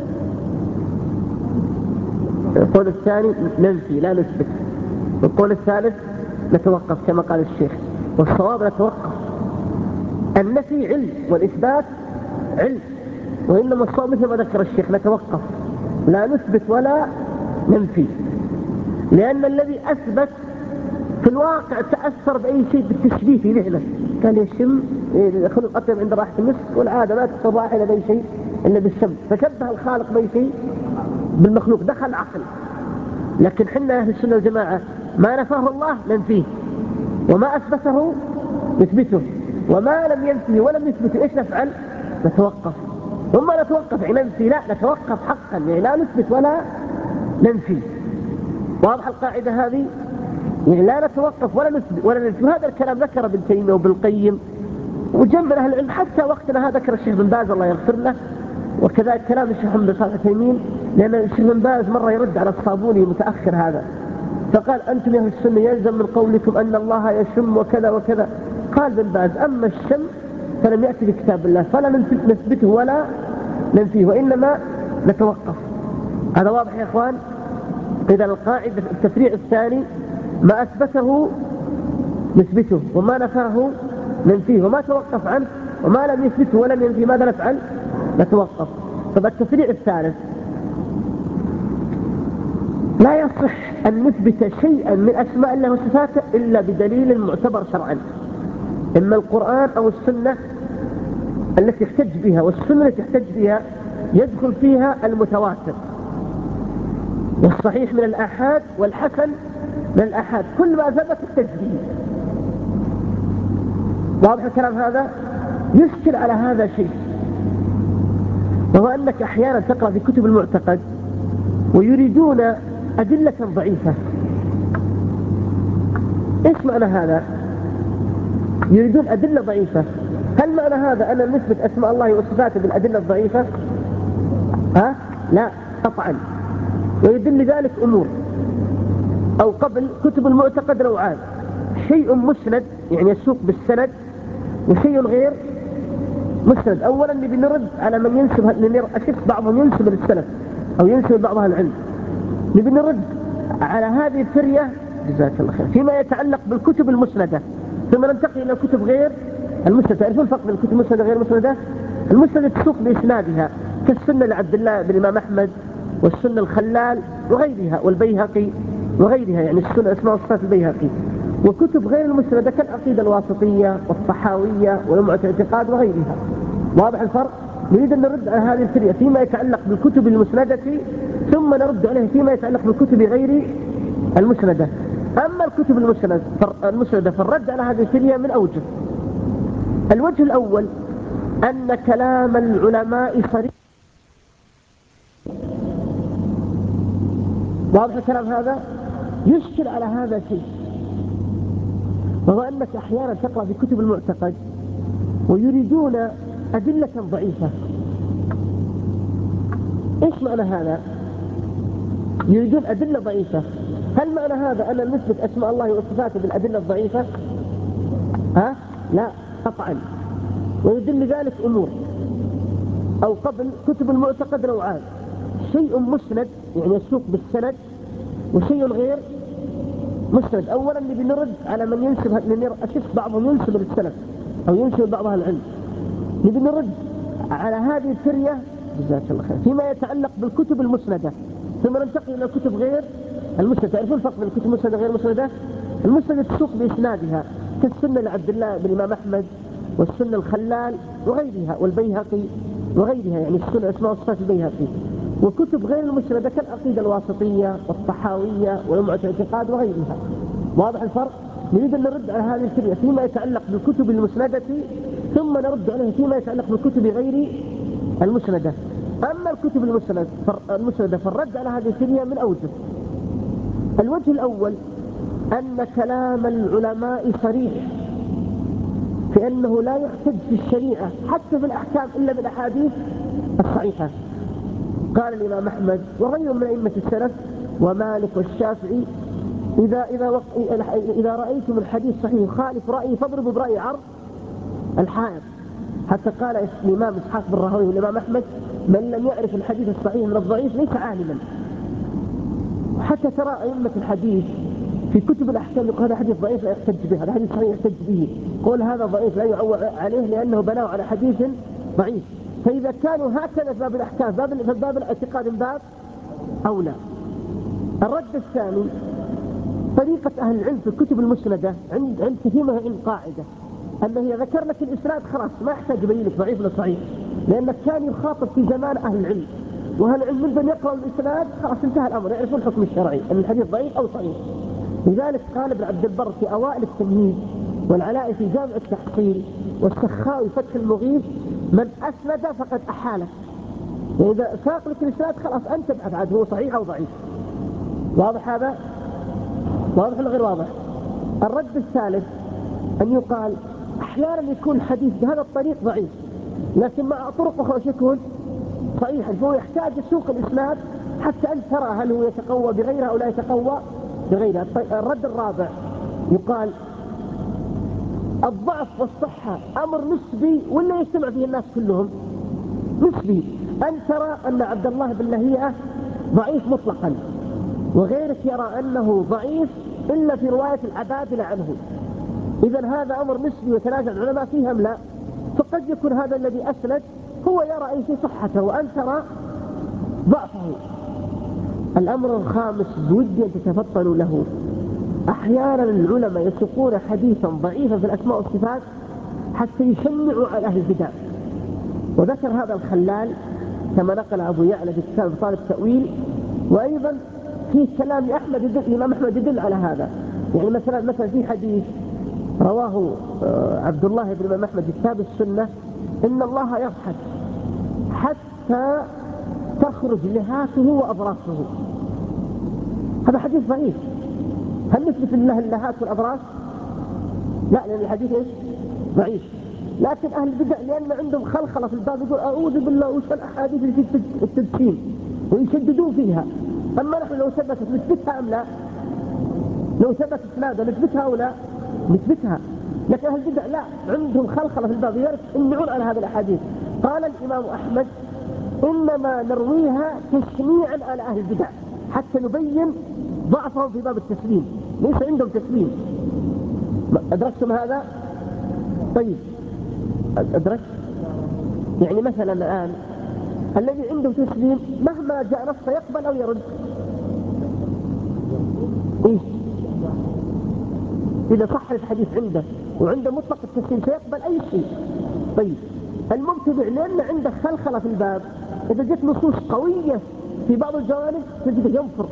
القول الثاني ننفي لا نثبت. القول الثالث نتوقف كما قال الشيخ. والصواب نتوقف. النفي علم والإثبات علم، وإنما الصواب مثل ما ذكر الشيخ نتوقف، لا نثبت ولا ننفي. لأن الذي أثبت في الواقع تأثر بأي شيء بالتشبيه في ذهنه، كان يشم خلق أطيب عند رائحة المسك، والعادة لا تأثر رائحة بأي شيء إلا بالشم، فشبه الخالق بأي شيء بالمخلوق، دخل عقل. لكن حنا أهل السنة والجماعة ما نفاه الله ننفيه، وما أثبته نثبته، وما لم ينفيه ولم يثبته إيش نفعل؟ نتوقف. وما نتوقف يعني ننفي؟ لا، نتوقف حقا، يعني لا نثبت ولا ننفي. واضح القاعدة هذه؟ يعني لا نتوقف ولا نثبت ولا ننفي. وهذا الكلام ذكر ابن تيمية وابن القيم وجمع أهل العلم، حتى وقتنا هذا ذكر الشيخ بن باز الله يغفر له، وكذلك كلام الشيخ محمد صالح العثيمين، لأن الشيخ بن باز مرة يرد على الصابوني متأخر هذا فقال أنتم يا أهل السنة يلزم من قولكم أن الله يشم وكذا وكذا. قال بن باز أما الشم فلم يأتي بكتاب الله فلا نثبته ولا ننفيه وإنما نتوقف. هذا واضح يا أخوان. إذا القاعدة التفريع الثاني ما أثبته نثبته وما نفاه ننفيه وما توقف عنه وما لم يثبته ولم ينفيه ماذا نفعل؟ نتوقف. طب التفريع الثالث لا يصح أن نثبت شيئا من أسماء الله وصفاته إلا بدليل معتبر شرعا، إما القرآن أو السنة التي يحتج بها، والسنة التي يحتج بها يدخل فيها المتواتر والصحيح من الآحاد والحسن من الآحاد، كل ما ثبت يحتج به. واضح الكلام هذا؟ يشكل على هذا شيء، وهو أنك أحيانا تقرأ في كتب المعتقد ويريدون أدلة ضعيفة. إيش معنى هذا؟ يريدون أدلة ضعيفة. هل معنى هذا أن نثبت أسماء الله وصفاته بالأدلة الضعيفة؟ ها؟ لا قطعا. ويدل ذلك أمور. أو قبل كتب المعتقد نوعان، شيء مسند يعني يسوق بالسند، وشيء غير مسند. أولا نبي نرد على من ينسب، لأن أشوف بعضهم ينسب للسلف أو ينسب بعضها العلم، نبي نرد على هذه الفرية جزاك الله خير فيما يتعلق بالكتب المسندة، ثم ننتقل إلى كتب غير المسندة. تعرفون الفرق بين الكتب المسندة غير المسندة؟ المسندة تسوق بإسنادها كالسنة لعبد الله بن الإمام أحمد والسنة الخلال وغيرها والبيهقي وغيرها، يعني السنة اسمها وصفات البيهقي. وكتب غير المسندة كالعقيدة الواسطية والطحاوية ولمعة الاعتقاد وغيرها. واضح الفرق؟ نريد أن نرد على هذه الفرية فيما يتعلق بالكتب المسندة، ثم نرد عليه فيما يتعلق بالكتب غير المسندة. أما الكتب المسندة المسندة فالرد على هذه الفرية من أوجه. الوجه الأول أن كلام العلماء صريح. واضح الكلام هذا؟ يشكل على هذا شيء، وهو أنك أحيانا تقرأ في كتب المعتقد ويريدون أدلة ضعيفة. إيش معنى هذا؟ يريدون أدلة ضعيفة. هل معنى هذا أن نثبت أسماء الله وصفاته بالأدلة الضعيفة؟ ها؟ لا قطعا. ويدل ذلك أمور. أو قبل كتب المعتقد نوعان، شيء مسند يعني يسوق بالسند، وشيء غير مسند. أولا نبي نرد على من ينسب، لأن أشوف بعضهم ينسب للسلف أو ينسب بعضها العلم، نبي نرد على هذه الفرية جزاك الله خير فيما يتعلق بالكتب المسندة، ثم ننتقل إلى كتب غير المسندة. تعرفون الفرق بين الكتب المسندة غير المسندة؟ المسندة تسوق بإسنادها كالسنة لعبد الله بن الإمام أحمد والسنة الخلال وغيرها والبيهقي وغيرها، يعني السنة اسمها وصفات البيهقي. وكتب غير المسندة كالعقيدة الواسطية والطحاوية ولمعة الاعتقاد وغيرها. واضح الفرق؟ نريد أن نرد على هذه الفرية فيما يتعلق بالكتب المسندة، ثم نرد عليه فيما يتعلق بالكتب غير المسندة. أما الكتب المسندة المسندة فالرد على هذه الفرية من أوجه. الوجه الأول أن كلام العلماء صريح في أنه لا يحتج في الشريعة حتى في الأحكام إلا بالأحاديث الصحيحة. قال الإمام أحمد وغيره من أئمة السلف ومالك والشافعي إذا إذا وق... إذا رأيتم الحديث صحيح خالف رأيي فاضربوا برأي عرض الحائط. حتى قال الإمام إسحاق بن راهويه والإمام أحمد من لم يعرف الحديث الصحيح من الضعيف ليس عالما. حتى ترى أئمة الحديث في كتب الأحكام يقول هذا حديث ضعيف لا يحتج به، هذا حديث صحيح يحتج به، قول هذا ضعيف لا يعول عليه لأنه بناه على حديث ضعيف. فإذا كانوا هكذا في باب الأحكام باب باب الاعتقاد باب أولى. الرد الثاني طريقة أهل العلم في الكتب المسندة عند عند كثير من العلم قاعدة أنه إذا ذكر لك الإسناد خلاص ما يحتاج يبين لك ضعيف ولا صحيح، لأنك كان يخاطب في زمان أهل العلم، وأهل العلم من أن يقرأوا الإسناد خلاص انتهى الأمر، يعرفون الحكم الشرعي أن الحديث ضعيف أو صحيح. لذلك قال ابن عبد البر في أوائل التمهيد والعلاء في جامع التحصيل والسخاوي فتح المغيث من أسند فقد أحاله. وإذا ساق لك الإسناد خلاص أنت ابحث عنه هو صحيح أو ضعيف. واضح هذا؟ واضح ولا غير واضح؟ الرد الثالث أن يقال أحيانا يكون حديث بهذا الطريق ضعيف لكن مع طرق أخرى يكون صحيحا، فهو يحتاج يسوق الإسناد حتى أن ترى هل هو يتقوى بغيره أو لا يتقوى بغيرها. الرد الرابع يقال الضعف والصحة أمر نسبي ولا يجتمع فيه الناس كلهم؟ نسبي. أن ترى أن عبد الله بن لهيعة ضعيف مطلقا، وغيرك يرى أنه ضعيف إلا في رواية العبادلة عنه. إذن هذا أمر نسبي وتنازع العلماء فيه أم لا؟ فقد يكون هذا الذي أسند هو يرى أي في صحته وأن ترى ضعفه. الأمر الخامس بودي أن تتفطنوا له، أحيانا العلماء يسوقون حديثا ضعيفا في الأسماء والصفات حتى يشنعوا على أهل البدع، وذكر هذا الخلال كما نقل أبو يعلى في كتاب طالب التأويل، وأيضا في كلام أحمد يدل الإمام أحمد يدل على هذا. يعني مثلا مثلا في حديث رواه عبد الله بن الإمام أحمد في كتاب السنة إن الله يضحك حتى تخرج لهاته وأبراسه. هذا حديث ضعيف. هل نثبت لله اللهات والأبراس؟ لا، لأن الحديث إيش؟ ضعيف. لكن أهل البدع لأن عندهم خلخلة في الباب يقول أعوذ بالله وش الأحاديث اللي في التدخين ويشددون فيها. أما نحن لو ثبتت نثبتها أم لا؟ لو ثبتت إسنادها نثبتها أو لا؟ نثبتها. لكن أهل البدع لا، عندهم خلخلة في الباب يمنعون على هذه الأحاديث. قال الإمام أحمد إنما نرويها تشنيعا على أهل البدع حتى نبين ضعفهم في باب التسليم، ليس عندهم تسليم. أدركتم هذا؟ طيب أدركت؟ يعني مثلا الآن الذي عنده تسليم مهما جاء نص يقبل أو يرد. إيه؟ إذا صح الحديث عنده وعنده مطلق التسليم سيقبل أي شيء. طيب المبتدع لأن عنده خلخلة في الباب، إذا جت نصوص قوية في بعض الجوانب تجده ينفر.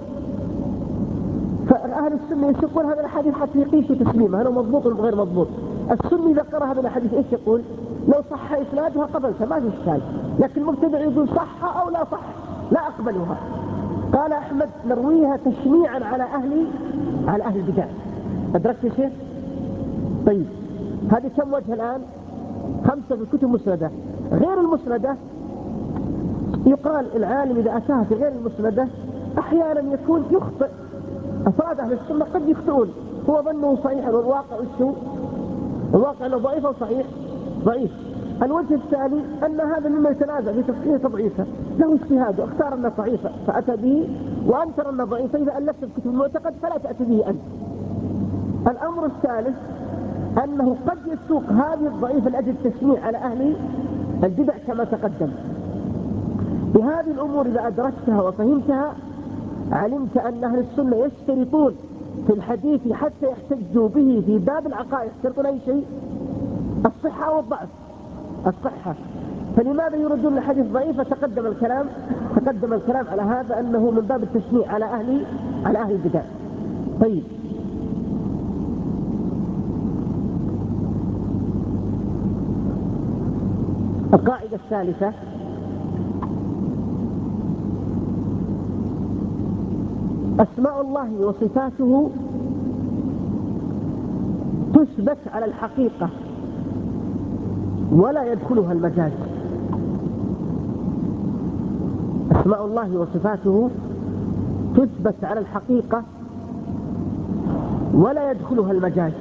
فأهل السنة يسوقون هذا الحديث حتى يقيسوا تسليمه هل هو مضبوط ولا غير مضبوط. السني إذا قرأ هذا الحديث إيش يقول؟ لو صح إسنادها قبلتها ما في إشكال، لكن المبتدع يقول صح أو لا صح لا أقبلها. قال أحمد نرويها تشنيعا على أهل على أهل البدع. أدركت يا شيخ؟ طيب هذه كم وجه الآن؟ خمسة في الكتب مسندة. غير المسندة يقال العالم إذا أتاها في غير المسندة أحيانا يكون يخطئ. أفراد أهل السنة قد يخطئون، هو ظنه صحيح والواقع السوء، الواقع أنه ضعيف أو صحيح؟ ضعيف. الوجه الثاني أن هذا مما يتنازع في تصحيح تضعيفه، له اجتهاد واختار أنه ضعيفه فأتى به، وأنكر أنه ضعيف إذا ألفت في كتب المعتقد فلا تأتي به أنت. الأمر الثالث أنه قد يسوق هذه الضعيف لأجل التشنيع على أهل البدع كما تقدم. بهذه الأمور إذا أدركتها وفهمتها علمت أن أهل السنة يشترطون في الحديث حتى يحتجوا به في باب العقائد يشترطون أي شيء؟ الصحة والضعف. الصحة. فلماذا يردون الحديث ضعيف؟ تقدم الكلام تقدم الكلام على هذا أنه من باب التشنيع على أهل على أهل البدع. طيب القاعدة الثالثة أسماء الله وصفاته تثبت على الحقيقة ولا يدخلها المجاز. أسماء الله وصفاته تثبت على الحقيقة ولا يدخلها المجاز.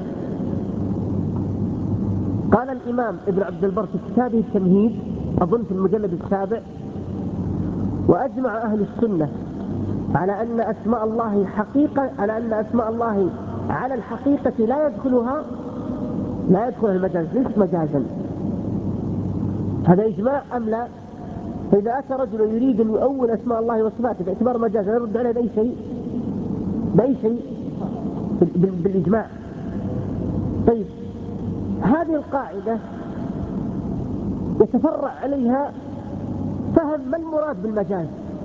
قال الإمام ابن عبد البر في كتابه التمهيد أظن في المجلد السابع وأجمع أهل السنة على أن أسماء الله حقيقة على أن أسماء الله على الحقيقة لا يدخلها لا يدخلها المجاز، ليس مجازا. هذا إجماع أم لا؟ فإذا أتى رجل يريد أن يؤول أسماء الله وصفاته باعتبار مجازا يرد عليه بأي شيء بأي شيء بالإجماع. طيب هذه القاعدة يتفرع عليها فهم ما المراد بالمجاز،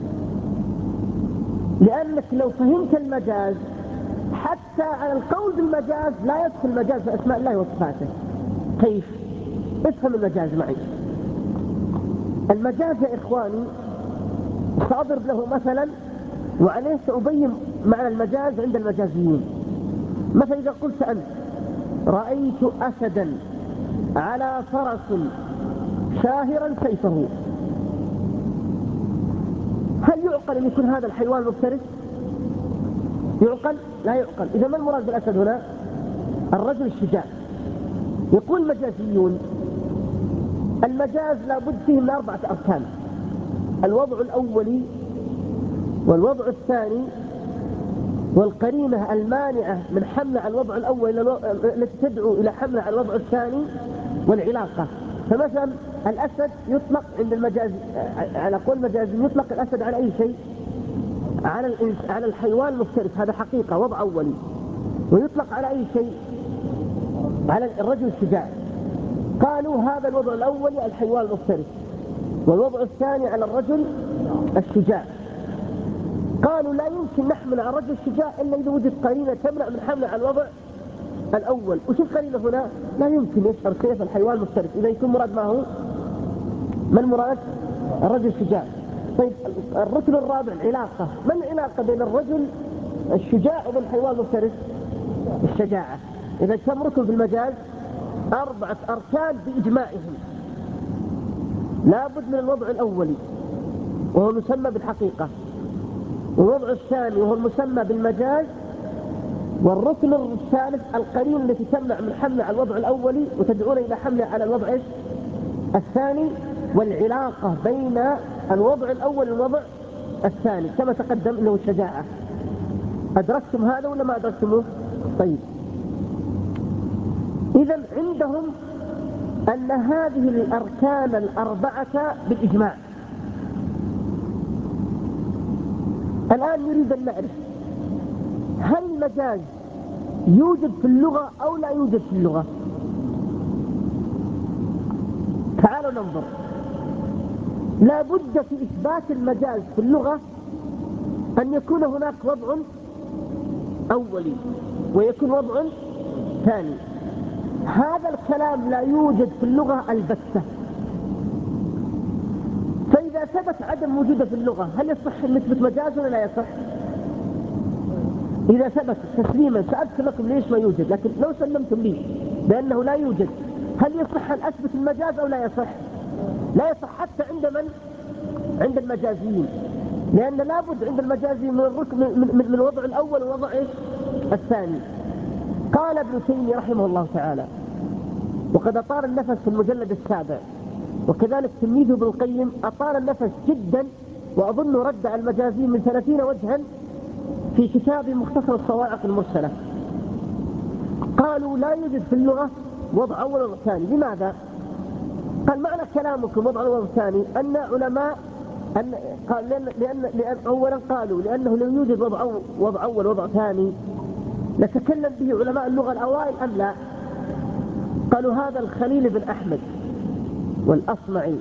لأنك لو فهمت المجاز حتى على القول بالمجاز لا يدخل المجاز في أسماء الله وصفاته. كيف؟ افهم المجاز معي. المجاز يا إخواني سأضرب له مثلا وعليه سأبين معنى المجاز عند المجازيين. مثلا إذا قلت أنت رأيت أسدا على فرس شاهرا سيفه، هل يعقل أن يكون هذا الحيوان مفترس؟ يعقل؟ لا يعقل. إذا ما المراد بالأسد هنا؟ الرجل الشجاع. يقول المجازيون المجاز لابد فيه من أربعة أركان: الوضع الأولي والوضع الثاني والقرينة المانعة من حمل على الوضع الأول التي تدعو إلى حمل على الوضع الثاني والعلاقة. فمثلا الأسد يطلق عند المجاز على قول المجاز يطلق الأسد على أي شيء؟ على على الحيوان المفترس، هذا حقيقة وضع أولي. ويطلق على أي شيء؟ على الرجل الشجاع. قالوا هذا الوضع الأولي الحيوان المفترس، والوضع الثاني على الرجل الشجاع. قالوا لا يمكن نحمل على الرجل الشجاع إلا إذا وجد قرينة تمنع من حمله على الوضع الأول. وش القرينة هنا؟ لا يمكن يشعر سيف الحيوان المفترس. إذا يكون مراد ما هو؟ ما المراد؟ الرجل الشجاع. طيب الركن الرابع العلاقة. ما العلاقة بين الرجل الشجاع وبين الحيوان المفترس؟ الشجاعة. إذا كم ركن في المجاز؟ أربعة أركان بإجماعهم. لا بد من الوضع الأولي وهو مسمى بالحقيقة، والوضع الثاني وهو المسمى بالمجاز، والركن الثالث القرينة التي تمنع من حمله على الوضع الأولي وتدعون إلى حمله على الوضع الثاني، والعلاقة بين الوضع الأول والوضع الثاني كما تقدم انه الشجاعة. أدركتم هذا ولا ما أدركتموه؟ طيب إذا عندهم أن هذه الأركان الأربعة بالإجماع. الآن نريد أن نعرف هل المجاز يوجد في اللغة أو لا يوجد في اللغة؟ تعالوا ننظر. لا بد في إثبات المجاز في اللغة أن يكون هناك وضع أولي ويكون وضع ثاني. هذا الكلام لا يوجد في اللغة البتة. فإذا ثبت عدم وجوده في اللغة هل يصح أن نثبت مجاز ولا لا يصح؟ إذا ثبت تسليما سأذكر لكم ليش ما يوجد، لكن لو سلمتم لي بأنه لا يوجد هل يصح أن أثبت المجاز أو لا يصح؟ لا يصح حتى عند من؟ عند المجازيين، لأن لابد عند المجازيين من الركن من, من, من الوضع الأول والوضع الثاني. قال ابن تيمية رحمه الله تعالى وقد أطال النفس في المجلد السابع، وكذلك تلميذه ابن القيم أطال النفس جدا، وأظن رد على المجازين من ثلاثين وجها في كتاب مختصر الصواعق المرسلة. قالوا لا يوجد في اللغة وضع أول ووضع ثاني. لماذا؟ قال معنى كلامكم وضع أول ووضع ثاني أن علماء أن قال لأن, لأن, لأن أولا قالوا لأنه لو يوجد وضع أول وضع أول ووضع ثاني لتكلم به علماء اللغة الأوائل أم لا؟ قالوا هذا الخليل بن أحمد والأصمعي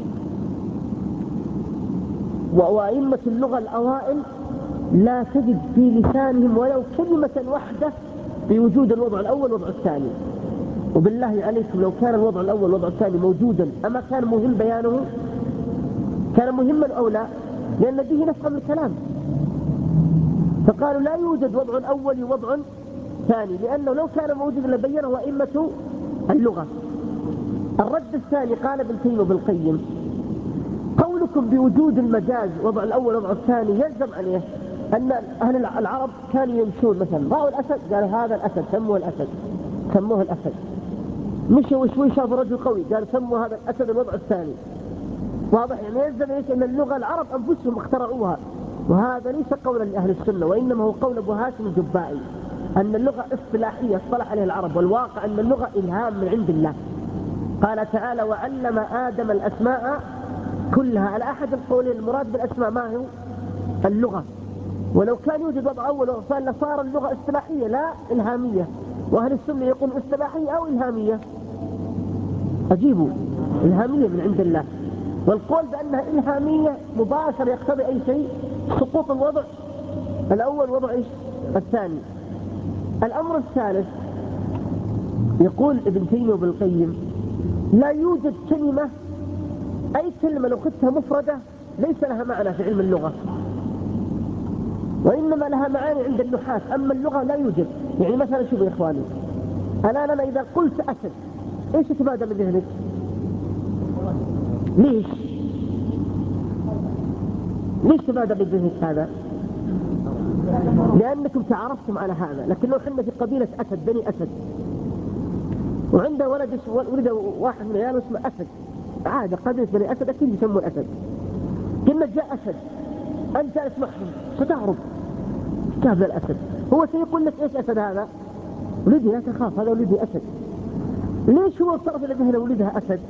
وأئمة اللغة الأوائل لا تجد في لسانهم ولو كلمة واحدة بوجود الوضع الأول والوضع الثاني. وبالله عليكم لو كان الوضع الأول والوضع الثاني موجودا أما كان مهم بيانه؟ كان مهما أو لا؟ لأن به نفهم الكلام. فقالوا لا يوجد وضع أول ووضع ثاني، لأنه لو كان موجودا لبينه أئمة اللغة. الرد الثاني قال ابن تيمية بالقيم قولكم بوجود المجاز وضع الأول وضع الثاني يلزم عليه أن أهل العرب كانوا يمشون مثلا رأوا الأسد قال هذا الأسد سموه الأسد سموه الأسد، مشوا وشوي شافوا رجل قوي قال سموا هذا الأسد الوضع الثاني. واضح؟ يعني يلزم إيش؟ أن اللغة العرب أنفسهم اخترعوها، وهذا ليس قولا لأهل السنة وإنما هو قول أبو هاشم الجبائي أن اللغة اصطلاحية اصطلح عليها العرب، والواقع أن اللغة إلهام من عند الله. قال تعالى وعلم آدم الأسماء كلها. على أحد القولين المراد بالأسماء ما هو؟ اللغة. ولو كان يوجد وضع أول ووضع ثاني لصار اللغة اصطلاحية لا إلهامية، وأهل السنة يقول اصطلاحية أو إلهامية. أجيبوا إلهامية من عند الله، والقول بأنها إلهامية مباشر يقتضي أي شيء سقوط الوضع الأول وضع إيش؟ الثاني. الأمر الثالث يقول ابن تيمية بالقيم لا يوجد كلمة، أي كلمة لو خدتها مفردة ليس لها معنى في علم اللغة، وإنما لها معاني عند النحاة، أما اللغة لا يوجد. يعني مثلا شوفوا يا إخواني الآن أنا إذا قلت أسد إيش يتبادر من ذهنك؟ ليش؟ ليش تبادر من ذهنك هذا؟ لأنكم تعرفتم على هذا. لكن لو حنا في قبيلة أسد، بني أسد، وعنده ولد ولد واحد من عياله اسمه أسد، عادة قبيلة بني أسد أكيد يسمون أسد، قلنا جاء أسد، أنت اسمعهم ستهرب كهذا الأسد. هو سيقول لك إيش أسد هذا؟ ولدي لا تخاف، هذا ولدي أسد. ليش هو الطرف إلى ذهنه ولدها أسد؟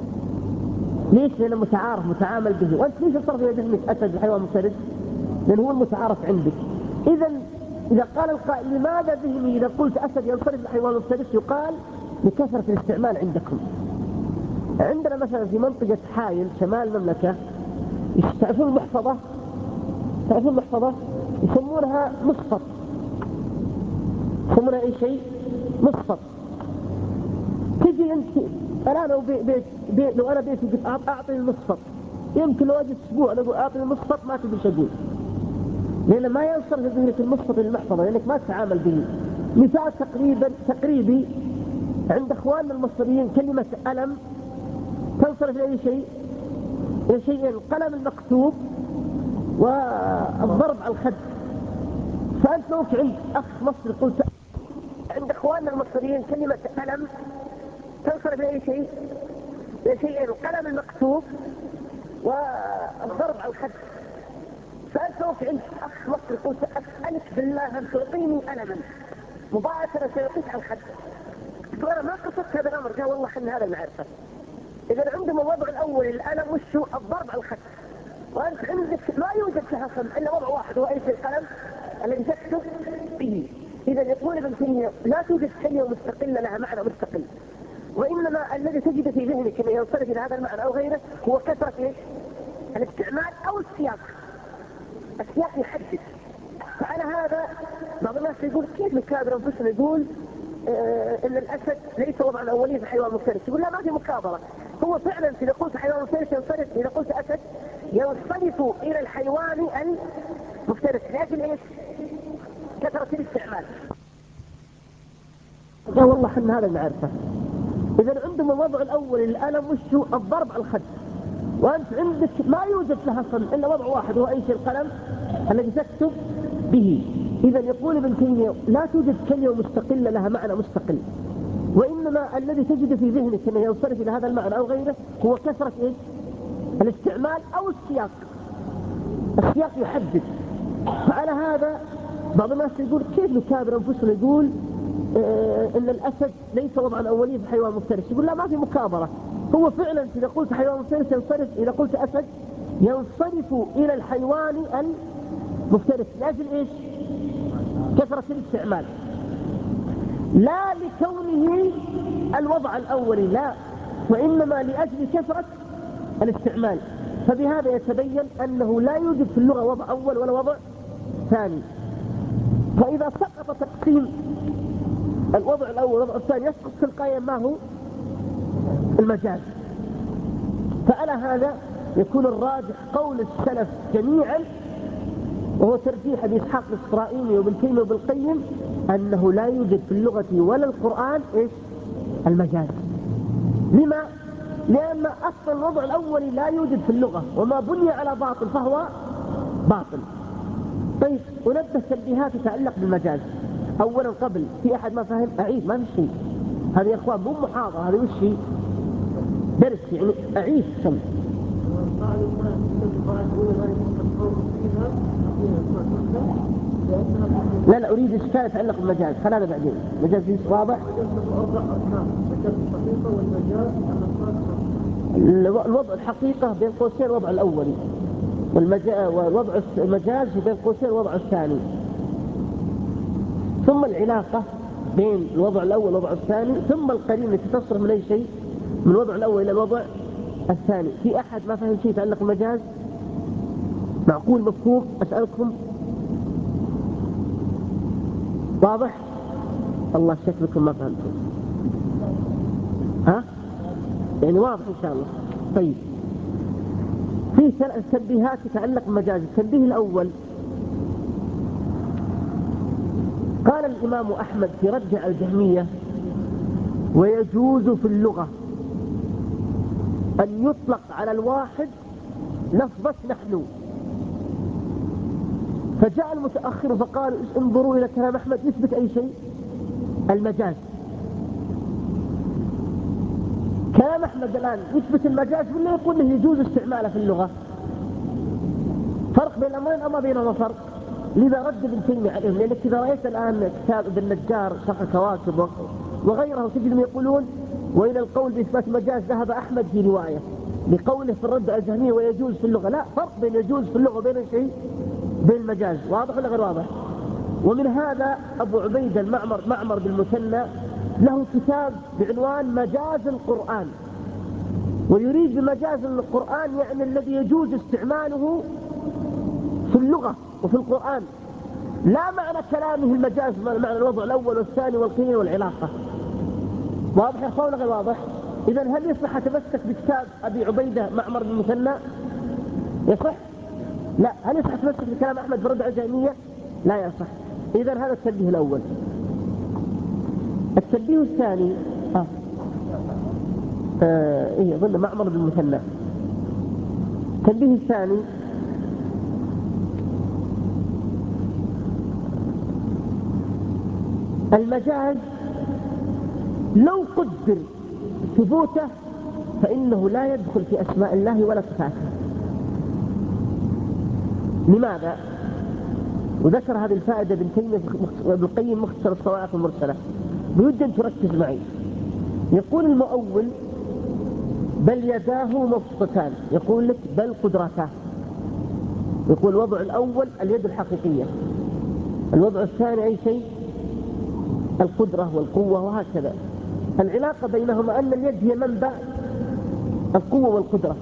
ليش؟ لأنه متعارف متعامل به. وأنت ليش الطرف إلى ذهنك أسد الحيوان مفترس؟ لأنه هو المتعارف عندك. إذا إذا قال القائل لماذا ذهني إذا قلت أسد ينصرف الحيوان المفترس؟ يقال لكثرة الاستعمال عندكم. عندنا مثلا في منطقة حايل شمال المملكة تعرفون المحفظة؟ تعرفون المحفظة؟ يسمونها مصفط، يسمونها أي شيء مصفط. تجي أنت الآن لو بي بي بي لو أنا بيتي قلت أعطني المصفط، يمكن لو أجي أسبوع أنا أقول أعطني المصفط ما تدري شو أقول، لأن ما ينصرف ذهنك المصفط للمحفظة لأنك ما تتعامل به. مثال تقريبا تقريبي عند أخواننا المصريين كلمة ألم تنصرف لأي شيء، إلى شيئين: القلم المكتوب والضرب على الخد. فأنت لو عند أخ مصري قلت عند أخواننا المصريين كلمة ألم تنصرف لأي شيء، إلى شيئين: القلم المكتوب والضرب على الخد. فأنت لو عند أخ مصري قلت أسألك بالله أن تعطيني ألما، مباشرة سيعطيك على الخد. تقول أنا ما قصدت هذا الأمر، قال والله حنا هذا المعرفة. إذا عندهم الوضع الأول الألم وشو الضرب على الخد، وأنت عندك ما يوجد لها سمع إلا وضع واحد هو أيش القلم الذي تكتب به. إذا يقول ابن تيمية لا توجد كلمة مستقلة لها معنى مستقل، وإنما الذي تجد في ذهنك أن ينصرف إلى هذا المعنى أو غيره هو كثرة إيش؟ الاستعمال أو السياق. السياق يحدد. فعلى هذا بعض الناس يقول كيف نكابر أنفسنا نقول آه إن الأسد ليس وضعا أولي في حيوان مفترس؟ يقول لا، ما في مكابرة. هو فعلا إذا قلت حيوان مفترس ينصرف، إذا قلت أسد ينصرف إلى الحيوان المفترس لكن إيش؟ كثرة الاستعمال. قال والله حنا هذا المعرفة. إذا عندهم الوضع الأول الألم وشو الضرب على الخد، وأنت عندك ما يوجد لها صنع إلا وضع واحد هو أيش القلم الذي تكتب به. إذا يقول ابن تيمية لا توجد كلمة مستقلة لها معنى مستقل، وإنما الذي تجد في ذهنك أنه ينصرف إلى هذا المعنى أو غيره هو كثرة إيش؟ الاستعمال أو السياق. السياق يحدد. فعلى هذا بعض الناس يقول كيف نكابر أنفسنا يقول آه إن الأسد ليس وضعا أولي في حيوان مفترس؟ يقول لا، ما في مكابرة. هو فعلا إذا قلت حيوان مفترس ينصرف، إذا قلت أسد ينصرف إلى الحيوان المفترس لأجل إيش؟ كثرة الاستعمال، لا لكونه الوضع الأولي، لا، وإنما لأجل كثرة الاستعمال. فبهذا يتبين أنه لا يوجد في اللغة وضع أول ولا وضع ثاني. فإذا سقط تقسيم الوضع الأول والوضع الثاني يسقط تلقائيا ما هو المجاز. فعلى هذا يكون الراجح قول السلف جميعا، وهو ترجيح أبي إسحاق الإسرائيلي وابن تيمية وابن القيم، أنه لا يوجد في اللغة ولا القرآن إيش؟ المجاز. لما؟ لأن أصل الوضع الأولي لا يوجد في اللغة، وما بني على باطل فهو باطل. طيب، ونبه تنبيهات تتعلق بالمجاز. أولا قبل في أحد ما فهم أعيد، ما في شيء، هذا يا أخوان مو محاضرة، هذا وش شيء؟ درس يعني أعيد سم. لا لا أريد إشكال يتعلق بالمجاز، خل هذا بعدين. مجاز واضح؟ الوضع الحقيقة بين قوسين الوضع الأولي، والوضع المجاز بين قوسين الوضع الثاني. ثم العلاقة بين الوضع الأول والوضع الثاني، ثم القرينة التي تصرف من أي شيء من الوضع الأول إلى الوضع الثاني. في أحد ما فهم شيء يتعلق بالمجاز؟ معقول مفهوم؟ أسألكم واضح؟ الله شكلكم ما فهمتم. ها؟ يعني واضح إن شاء الله. طيب، في ثلاث تنبيهات تتعلق بالمجاز. التنبيه الأول قال الإمام أحمد في رد على الجهمية: ويجوز في اللغة أن يطلق على الواحد لفظة نحن، فجاء المتأخر فقال انظروا إلى كلام أحمد يثبت أي شيء؟ المجاز. كلام أحمد الآن يثبت المجاز ولا يقول إنه يجوز استعماله في اللغة؟ فرق بين الأمرين أما بينهما فرق. لذا رد ابن تيمية عليهم، لأنك إذا رأيت الآن كتاب ابن نجار شرح الكواكب وغيره تجدهم يقولون وإلى القول بإثبات المجاز ذهب أحمد في رواية لقوله في الرد على الجهمية ويجوز في اللغة. لا فرق بين يجوز في اللغة وبين شيء بين المجاز. واضح ولا غير واضح؟ ومن هذا أبو عبيد المعمر معمر بالمثنى له كتاب بعنوان مجاز القرآن، ويريد بمجاز القرآن يعني الذي يجوز استعماله في اللغة وفي القرآن، لا معنى كلامه المجاز معنى الوضع الأول والثاني والقرين والعلاقة. واضح يا أخوان غير واضح؟ إذن هل يصح أتمسك بكتاب أبي عبيدة معمر بالمثنى؟ يصح؟ لا. هل يصح أتمسك بكلام أحمد برد على الجهمية؟ لا يصح. إذن هذا التنبيه الأول. التنبيه الثاني آه. آه إيه ظل معمر بالمثنى. التنبيه الثاني المجاز لو قدر ثبوته فإنه لا يدخل في أسماء الله ولا صفاته. لماذا؟ وذكر هذه الفائدة ابن تيمية وابن القيم مختصر الصواعق المرسلة. بيود أن تركز معي. يقول المؤول بل يداه مبسوطتان، يقول لك بل قدرتاه. يقول الوضع الأول اليد الحقيقية، الوضع الثاني أي شيء القدرة والقوة، وهكذا. العلاقة بينهما أن اليد هي منبع القوة والقدرة.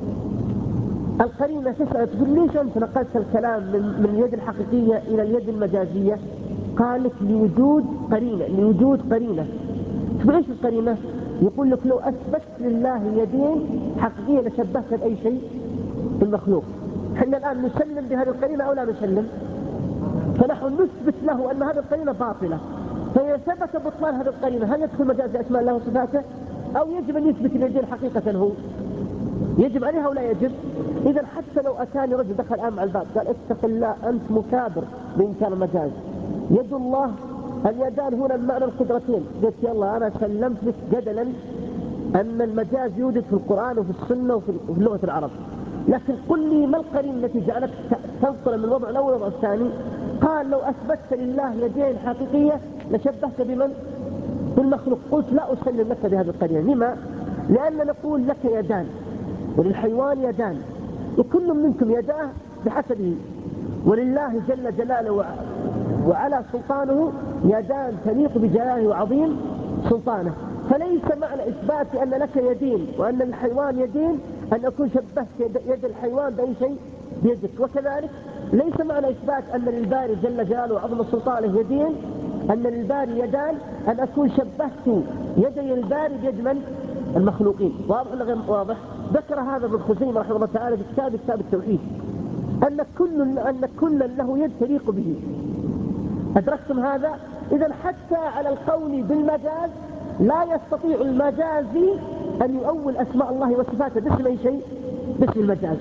القرينة تسأل تقول ليش أنت نقلت الكلام من, من اليد الحقيقية إلى اليد المجازية؟ قال لك لوجود قرينة، لوجود قرينة. تقول إيش القرينة؟ يقول لك لو أثبت لله يدين حقيقية لشبهت بأي شيء بالمخلوق. حنا الآن نسلم بهذه القرينة أو لا نسلم؟ فنحن نثبت له أن هذه القرينة باطلة، فإذا ثبت بطلان هذه القرينة هل يدخل مجاز أسماء الله وصفاته؟ أو يجب أن يثبت اليدين حقيقة؟ هو يجب عليها ولا يجب؟ إذا حتى لو أتاني رجل دخل الآن على الباب قال اتق الله أنت مكابر بإمكان المجاز، يد الله اليدان هنا بمعنى القدرتين، قلت يلا أنا سلمت لك جدلا أن المجاز يوجد في القرآن وفي السنة وفي لغة العرب، لكن قل لي ما القرين التي جعلت تنقل من الوضع الأول والوضع الثاني؟ قال لو أثبتت لله يدين حقيقية لشبهت بمن؟ بالمخلوق. قلت لا أسلم لك بهذه القرينة. لما؟ لأن نقول لك يدان وللحيوان يدان وكل منكم يداه بحسبه، ولله جل جلاله وعلى سلطانه يدان تليق بجلاله وعظيم سلطانه. فليس معنى إثبات أن لك يدين وأن الحيوان يدين أن أكون شبهت يد الحيوان بأي شيء بيدك. وكذلك ليس معنى إثبات أن للباري جل جلاله وعظم سلطانه يدين أن للباري يدان أن أكون شبهت يدي الباري بيد من؟ المخلوقين. واضح ولا غير واضح؟ ذكر هذا ابن خزيمة رحمه الله تعالى في كتاب كتاب التوحيد أن كل أن كل له يد تليق به. أدركتم هذا؟ إذا حتى على القول بالمجاز لا يستطيع المجازي أن يؤول أسماء الله وصفاته باسم أي شيء؟ باسم المجاز.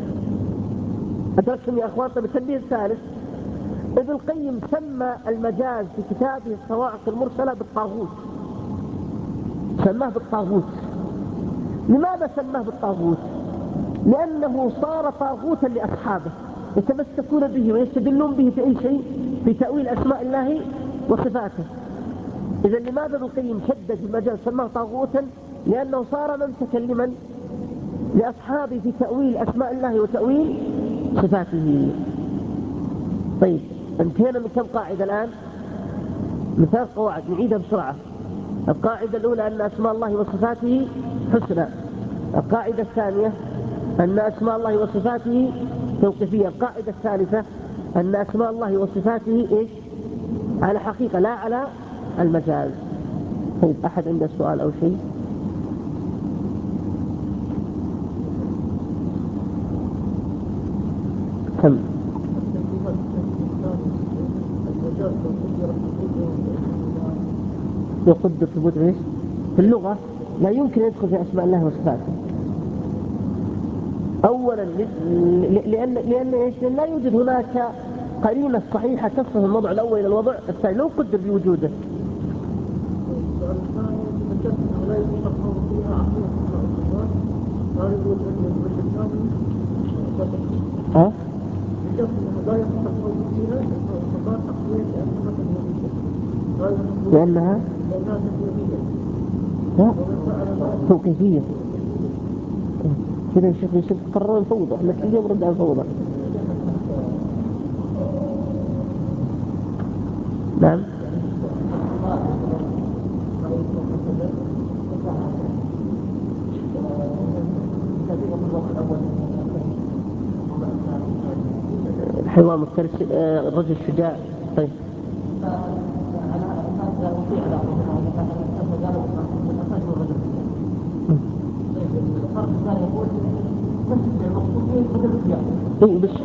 أدركتم يا أخوان؟ طيب التنبيه الثالث، ابن القيم سمى المجاز في كتابه الصواعق المرسلة بالطاغوت، سماه بالطاغوت. لماذا سماه بالطاغوت؟ لأنه صار طاغوتا لأصحابه يتمسكون به ويستدلون به في أي شيء؟ في تأويل أسماء الله وصفاته. إذا لماذا ابن القيم شدد المجاز سماه طاغوتا؟ لأنه صار ممسكا لمن؟ لأصحابه في تأويل أسماء الله وتأويل صفاته. طيب انتهينا من كم قاعدة الآن؟ من ثلاث قواعد نعيدها بسرعة. القاعدة الأولى أن أسماء الله وصفاته حسنى. القاعدة الثانية أن أسماء الله وصفاته توقيفية. القاعدة الثالثة أن أسماء الله وصفاته إيش؟ على حقيقة لا على المجاز. طيب أحد عنده سؤال أو شيء؟ كم؟ يقدر ثبوت ايش؟ في اللغة لا يمكن يدخل في أسماء الله وصفاته. أولا لأن لأن ايش؟ لا يوجد هناك القرينة الصحيحة تصف الوضع الأول إلى الوضع الثاني لو قدر بوجوده. ها؟ لأنها لا توقيفية كذا. شوف يصير قرروا الفوضى، احنا كل يوم رد على الفوضى. نعم. الحيوان مفترس الرجل الشجاع. طيب إيه بس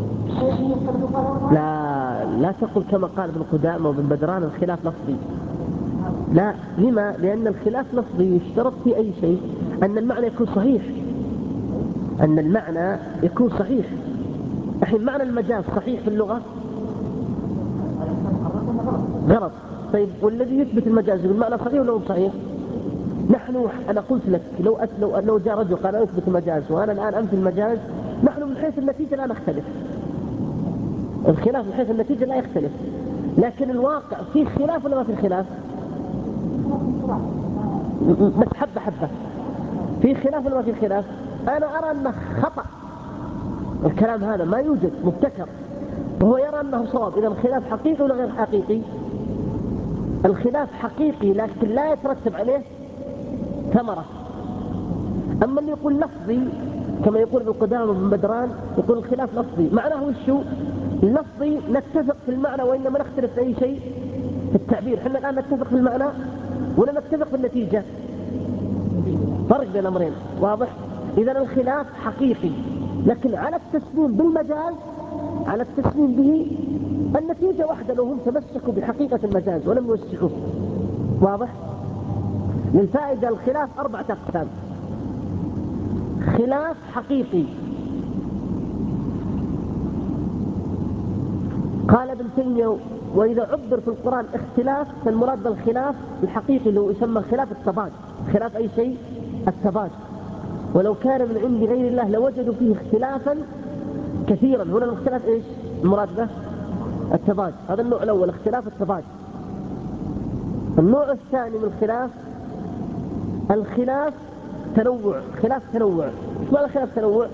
لا لا تقل كما قال ابن قدامة وابن بدران الخلاف لفظي. لا، لما؟ لأن الخلاف لفظي يشترط في أي شيء أن المعنى يكون صحيح، أن المعنى يكون صحيح. الحين معنى المجاز صحيح في اللغة غلط. طيب والذي يثبت المجاز بالمعنى صحيح ولا مو صحيح؟ نحن أنا قلت لك لو أت لو لو جاء رجل قال أنا أثبت المجاز وأنا الآن أنفي المجاز، نحن من حيث النتيجة لا نختلف، الخلاف من حيث النتيجة لا يختلف، لكن الواقع في خلاف ولا ما في خلاف؟ بس حبة حبة في خلاف ولا ما في خلاف؟ أنا أرى أنه خطأ الكلام هذا، ما يوجد، مبتكر، وهو يرى أنه صواب. إذا الخلاف حقيقي ولا غير حقيقي؟ الخلاف حقيقي لكن لا يترتب عليه ثمرة. أما اللي يقول لفظي كما يقول ابن قدامة وابن بدران، يقول الخلاف لفظي، معناه وشو؟ اللفظي نتفق في المعنى وإنما نختلف في أي شيء في التعبير. احنا الآن نتفق في المعنى ولا نتفق في النتيجة؟ فرق بين الأمرين، واضح؟ إذا الخلاف حقيقي، لكن على التسليم بالمجاز، على التسليم به النتيجة واحدة لو هم تمسكوا بحقيقة المجاز ولم يوسعوه، واضح؟ للفائدة الخلاف أربعة أقسام: خلاف حقيقي، قال ابن تيمية وإذا عبر في القرآن اختلاف فالمراد بالخلاف الحقيقي اللي هو يسمى خلاف التضاد، خلاف أي شيء التضاد، ولو كان من عند غير الله لوجدوا فيه اختلافا كثيرا. هنا الاختلاف ايش المراد به؟ التضاد. هذا النوع الأول، اختلاف التضاد. النوع الثاني من الخلاف الخلاف تنوع، خلاف تنوع. ايش معنى خلاف تنوع؟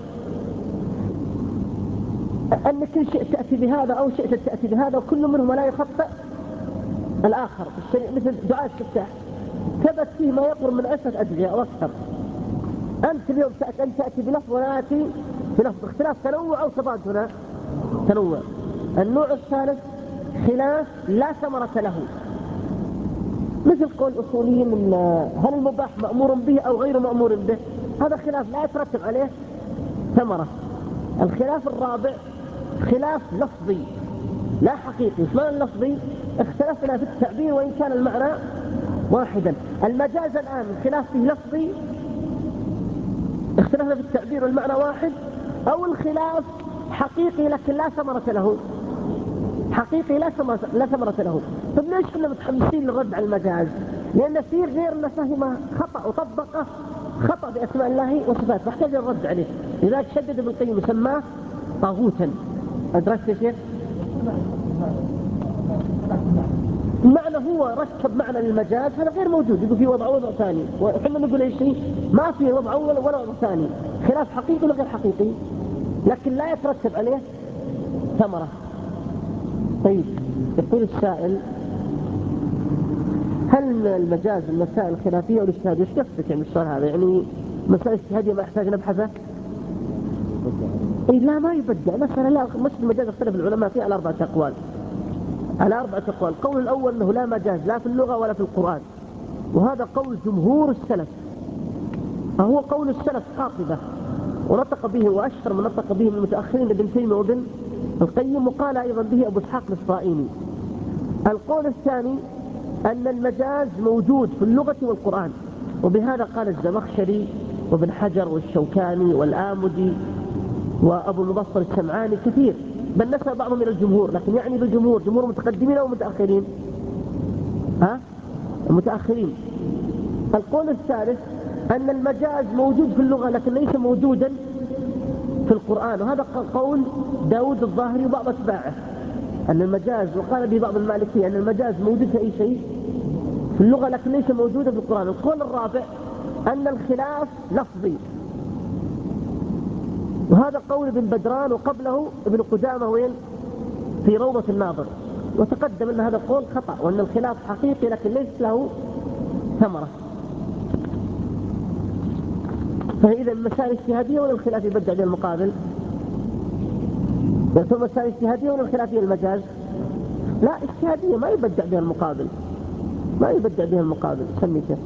أن كل شيء تأتي بهذا أو شيء تأتي بهذا وكل منهم لا يخطئ الآخر. مثل دعاء السفتاح ثبت فيه ما يقرب من عشرة أدعية أو أكثر، أنت اليوم تأتي, أنت تأتي بلفظ ولا تأتي بلفظ، اختلاف تنوع أو تضاد. هنا تنوع. النوع الثالث خلاف لا ثمرة له، مثل قول الأصوليين هل المباح مأمور به أو غير مأمور به، هذا خلاف لا يترتب عليه ثمرة. الخلاف الرابع خلاف لفظي لا حقيقي. ايش معنى اللفظي؟ اختلفنا في التعبير وإن كان المعنى واحدا. المجاز الآن خلاف فيه لفظي، اختلفنا في التعبير والمعنى واحد، أو الخلاف حقيقي لكن لا ثمرة له، حقيقي لا ثمرة, لا ثمرة له. طب ليش كنا متحمسين للرد على المجاز؟ لأن في غيرنا فهم خطأ وطبقه خطأ بأسماء الله وصفاته فاحتاج الرد عليه، لذلك شدد ابن القيم وسماه طاغوتا. أدركت يا شيخ؟ المعنى هو ركب معنى للمجاز، هذا غير موجود، يقول فيه وضع وضع ثاني، وحنا نقول ايش شيء ما فيه وضع أول ولا وضع ثاني، خلاف حقيقي ولا غير حقيقي، لكن لا يترتب عليه ثمرة. طيب يقول السائل هل المجاز المسائل الخلافية والاجتهاد؟ ايش قصدك يعني السؤال هذا؟ يعني مسائل اجتهادية ما يحتاج نبحثها؟ اي لا ما يبدأ مثلا، لا مش المجاز اختلف العلماء فيه على أربعة أقوال، على أربعة أقوال. القول الأول أنه لا مجاز لا في اللغة ولا في القرآن، وهذا قول جمهور السلف، فهو قول السلف قاطبة ونطق به وأشهر من نطق به من المتأخرين ابن تيمية وابن القيم، وقال أيضا به أبو إسحاق الإسرائيلي. القول الثاني أن المجاز موجود في اللغة والقرآن، وبهذا قال الزمخشري وابن حجر والشوكاني والآمدي وأبو المبصر السمعاني كثير بل نسب بعضهم إلى الجمهور، لكن يعني بالجمهور جمهور متقدمين أو متأخرين؟ ها؟ متأخرين. القول الثالث أن المجاز موجود في اللغة لكن ليس موجودا في القرآن، وهذا قول داود الظاهري وبعض أتباعه، أن المجاز، وقال به بعض المالكية أن المجاز موجود في أي شيء في اللغة لكن ليس موجودا في القرآن. القول الرابع أن الخلاف لفظي، وهذا قول ابن بدران وقبله ابن قدامة وين في روضة الناظر، وتقدم أن هذا القول خطأ، وأن الخلاف حقيقي لكن ليس له ثمرة. فإذا المسائل اجتهادية ولا الخلاف يبدع بها المقابل؟ ثم مسائل اجتهادية ولا الخلافية المجاز؟ لا، اجتهادية ما يبدع بها المقابل، ما يبدع بها المقابل. سمي شيخ.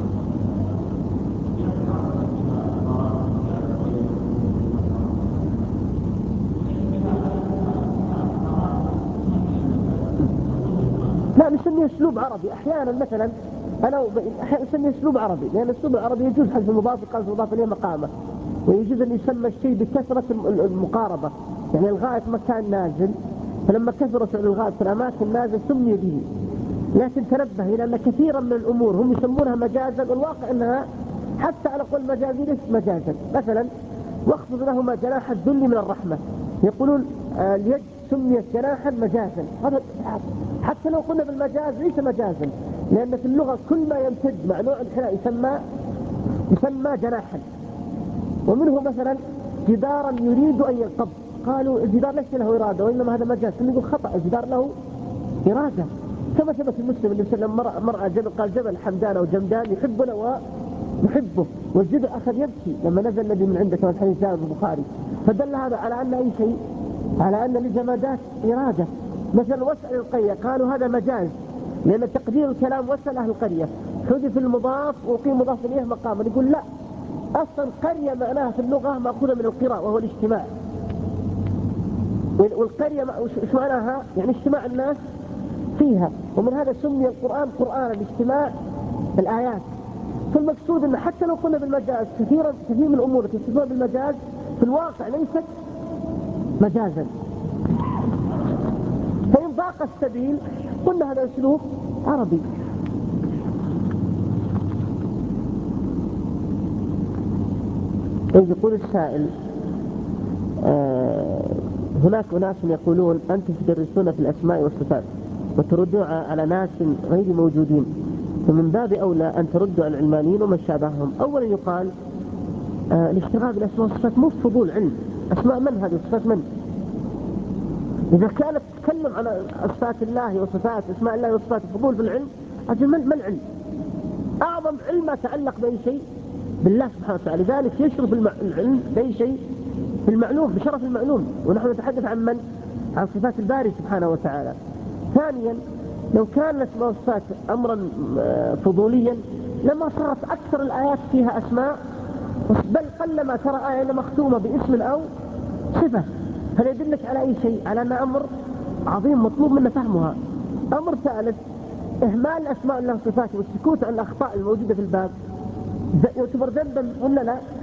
لا، نسميه اسلوب عربي احيانا، مثلا انا احيانا نسميه اسلوب عربي، لان الاسلوب العربي يجوز حذف المضاف وقال المضاف اليه مقامه، ويجوز ان يسمى الشيء بكثره المقاربه، يعني الغايه مكان نازل، فلما كثرت الغايه في الاماكن نازل سمي به. لكن تنبه الى ان كثيرا من الامور هم يسمونها مجازا، والواقع انها حتى على قول مجازي ليست مجازا. مثلا واخفض لهما جناح الذل من الرحمه، يقولون آه اليد سميت جناحا مجازا، هذا حتى لو قلنا بالمجاز ليس مجازا، لأن في اللغة كل ما يمتد مع نوع الحناء يسمى يسمى جناحا. ومنه مثلا جدارا يريد أن ينقض، قالوا الجدار ليس له إرادة وإنما هذا مجاز، ثم يقول خطأ، الجدار له إرادة. كما ثبت المسلم أنه سلم مرأة جبل، قال جبل حمدان أو جمدان يحبنا ونحبه، والجدر أخذ يبكي لما نزل النبي من عنده، كما الحديث جاء في البخاري. فدل هذا على أن أي شيء، على أن لجمادات إرادة. مثلا واسأل القرية، قالوا هذا مجاز لأن تقدير الكلام واسأل أهل القرية، حذف المضاف وقيم مضاف إليه مقاما. يقول لا، أصلا قرية معناها في اللغة مأخوذة من القراء وهو الاجتماع، والقرية شو معناها؟ يعني اجتماع الناس فيها، ومن هذا سمي القرآن قرآن الاجتماع الآيات. فالمقصود أن حتى لو قلنا بالمجاز كثيرا كثير من الأمور التي تسمى بالمجاز في الواقع ليست مجازا. فإن ضاق السبيل قلنا هذا أسلوب عربي. إذ يقول السائل آه هناك أناس يقولون أنتم تدرسون في الأسماء والصفات وتردون على ناس غير موجودين، فمن باب أولى أن تردوا على العلمانيين ومن شابههم. أولا يقال آه الاشتغال بالأسماء والصفات مو فضول علم، أسماء من هذه وصفات من؟ إذا كانت تتكلم عن صفات الله وصفات اسماء الله وصفات فضول في العلم، أجل من العلم؟ أعظم علم ما تعلق بأي شيء بالله سبحانه وتعالى، لذلك يشرف العلم بأي شيء بالمعلوم، بشرف المعلوم، ونحن نتحدث عن من؟ عن صفات الباري سبحانه وتعالى. ثانيا لو كان الأسماء والصفات أمرا فضوليا لما صارت أكثر الآيات فيها أسماء، بل قلما ترى آية مختومة باسم أو صفة. هل يدلك على أي شيء؟ على أن أمر عظيم مطلوب منا فهمها. أمر ثالث، إهمال أسماء الله وصفاته والسكوت عن الأخطاء الموجودة في الباب يعتبر ذنبا ولا لا؟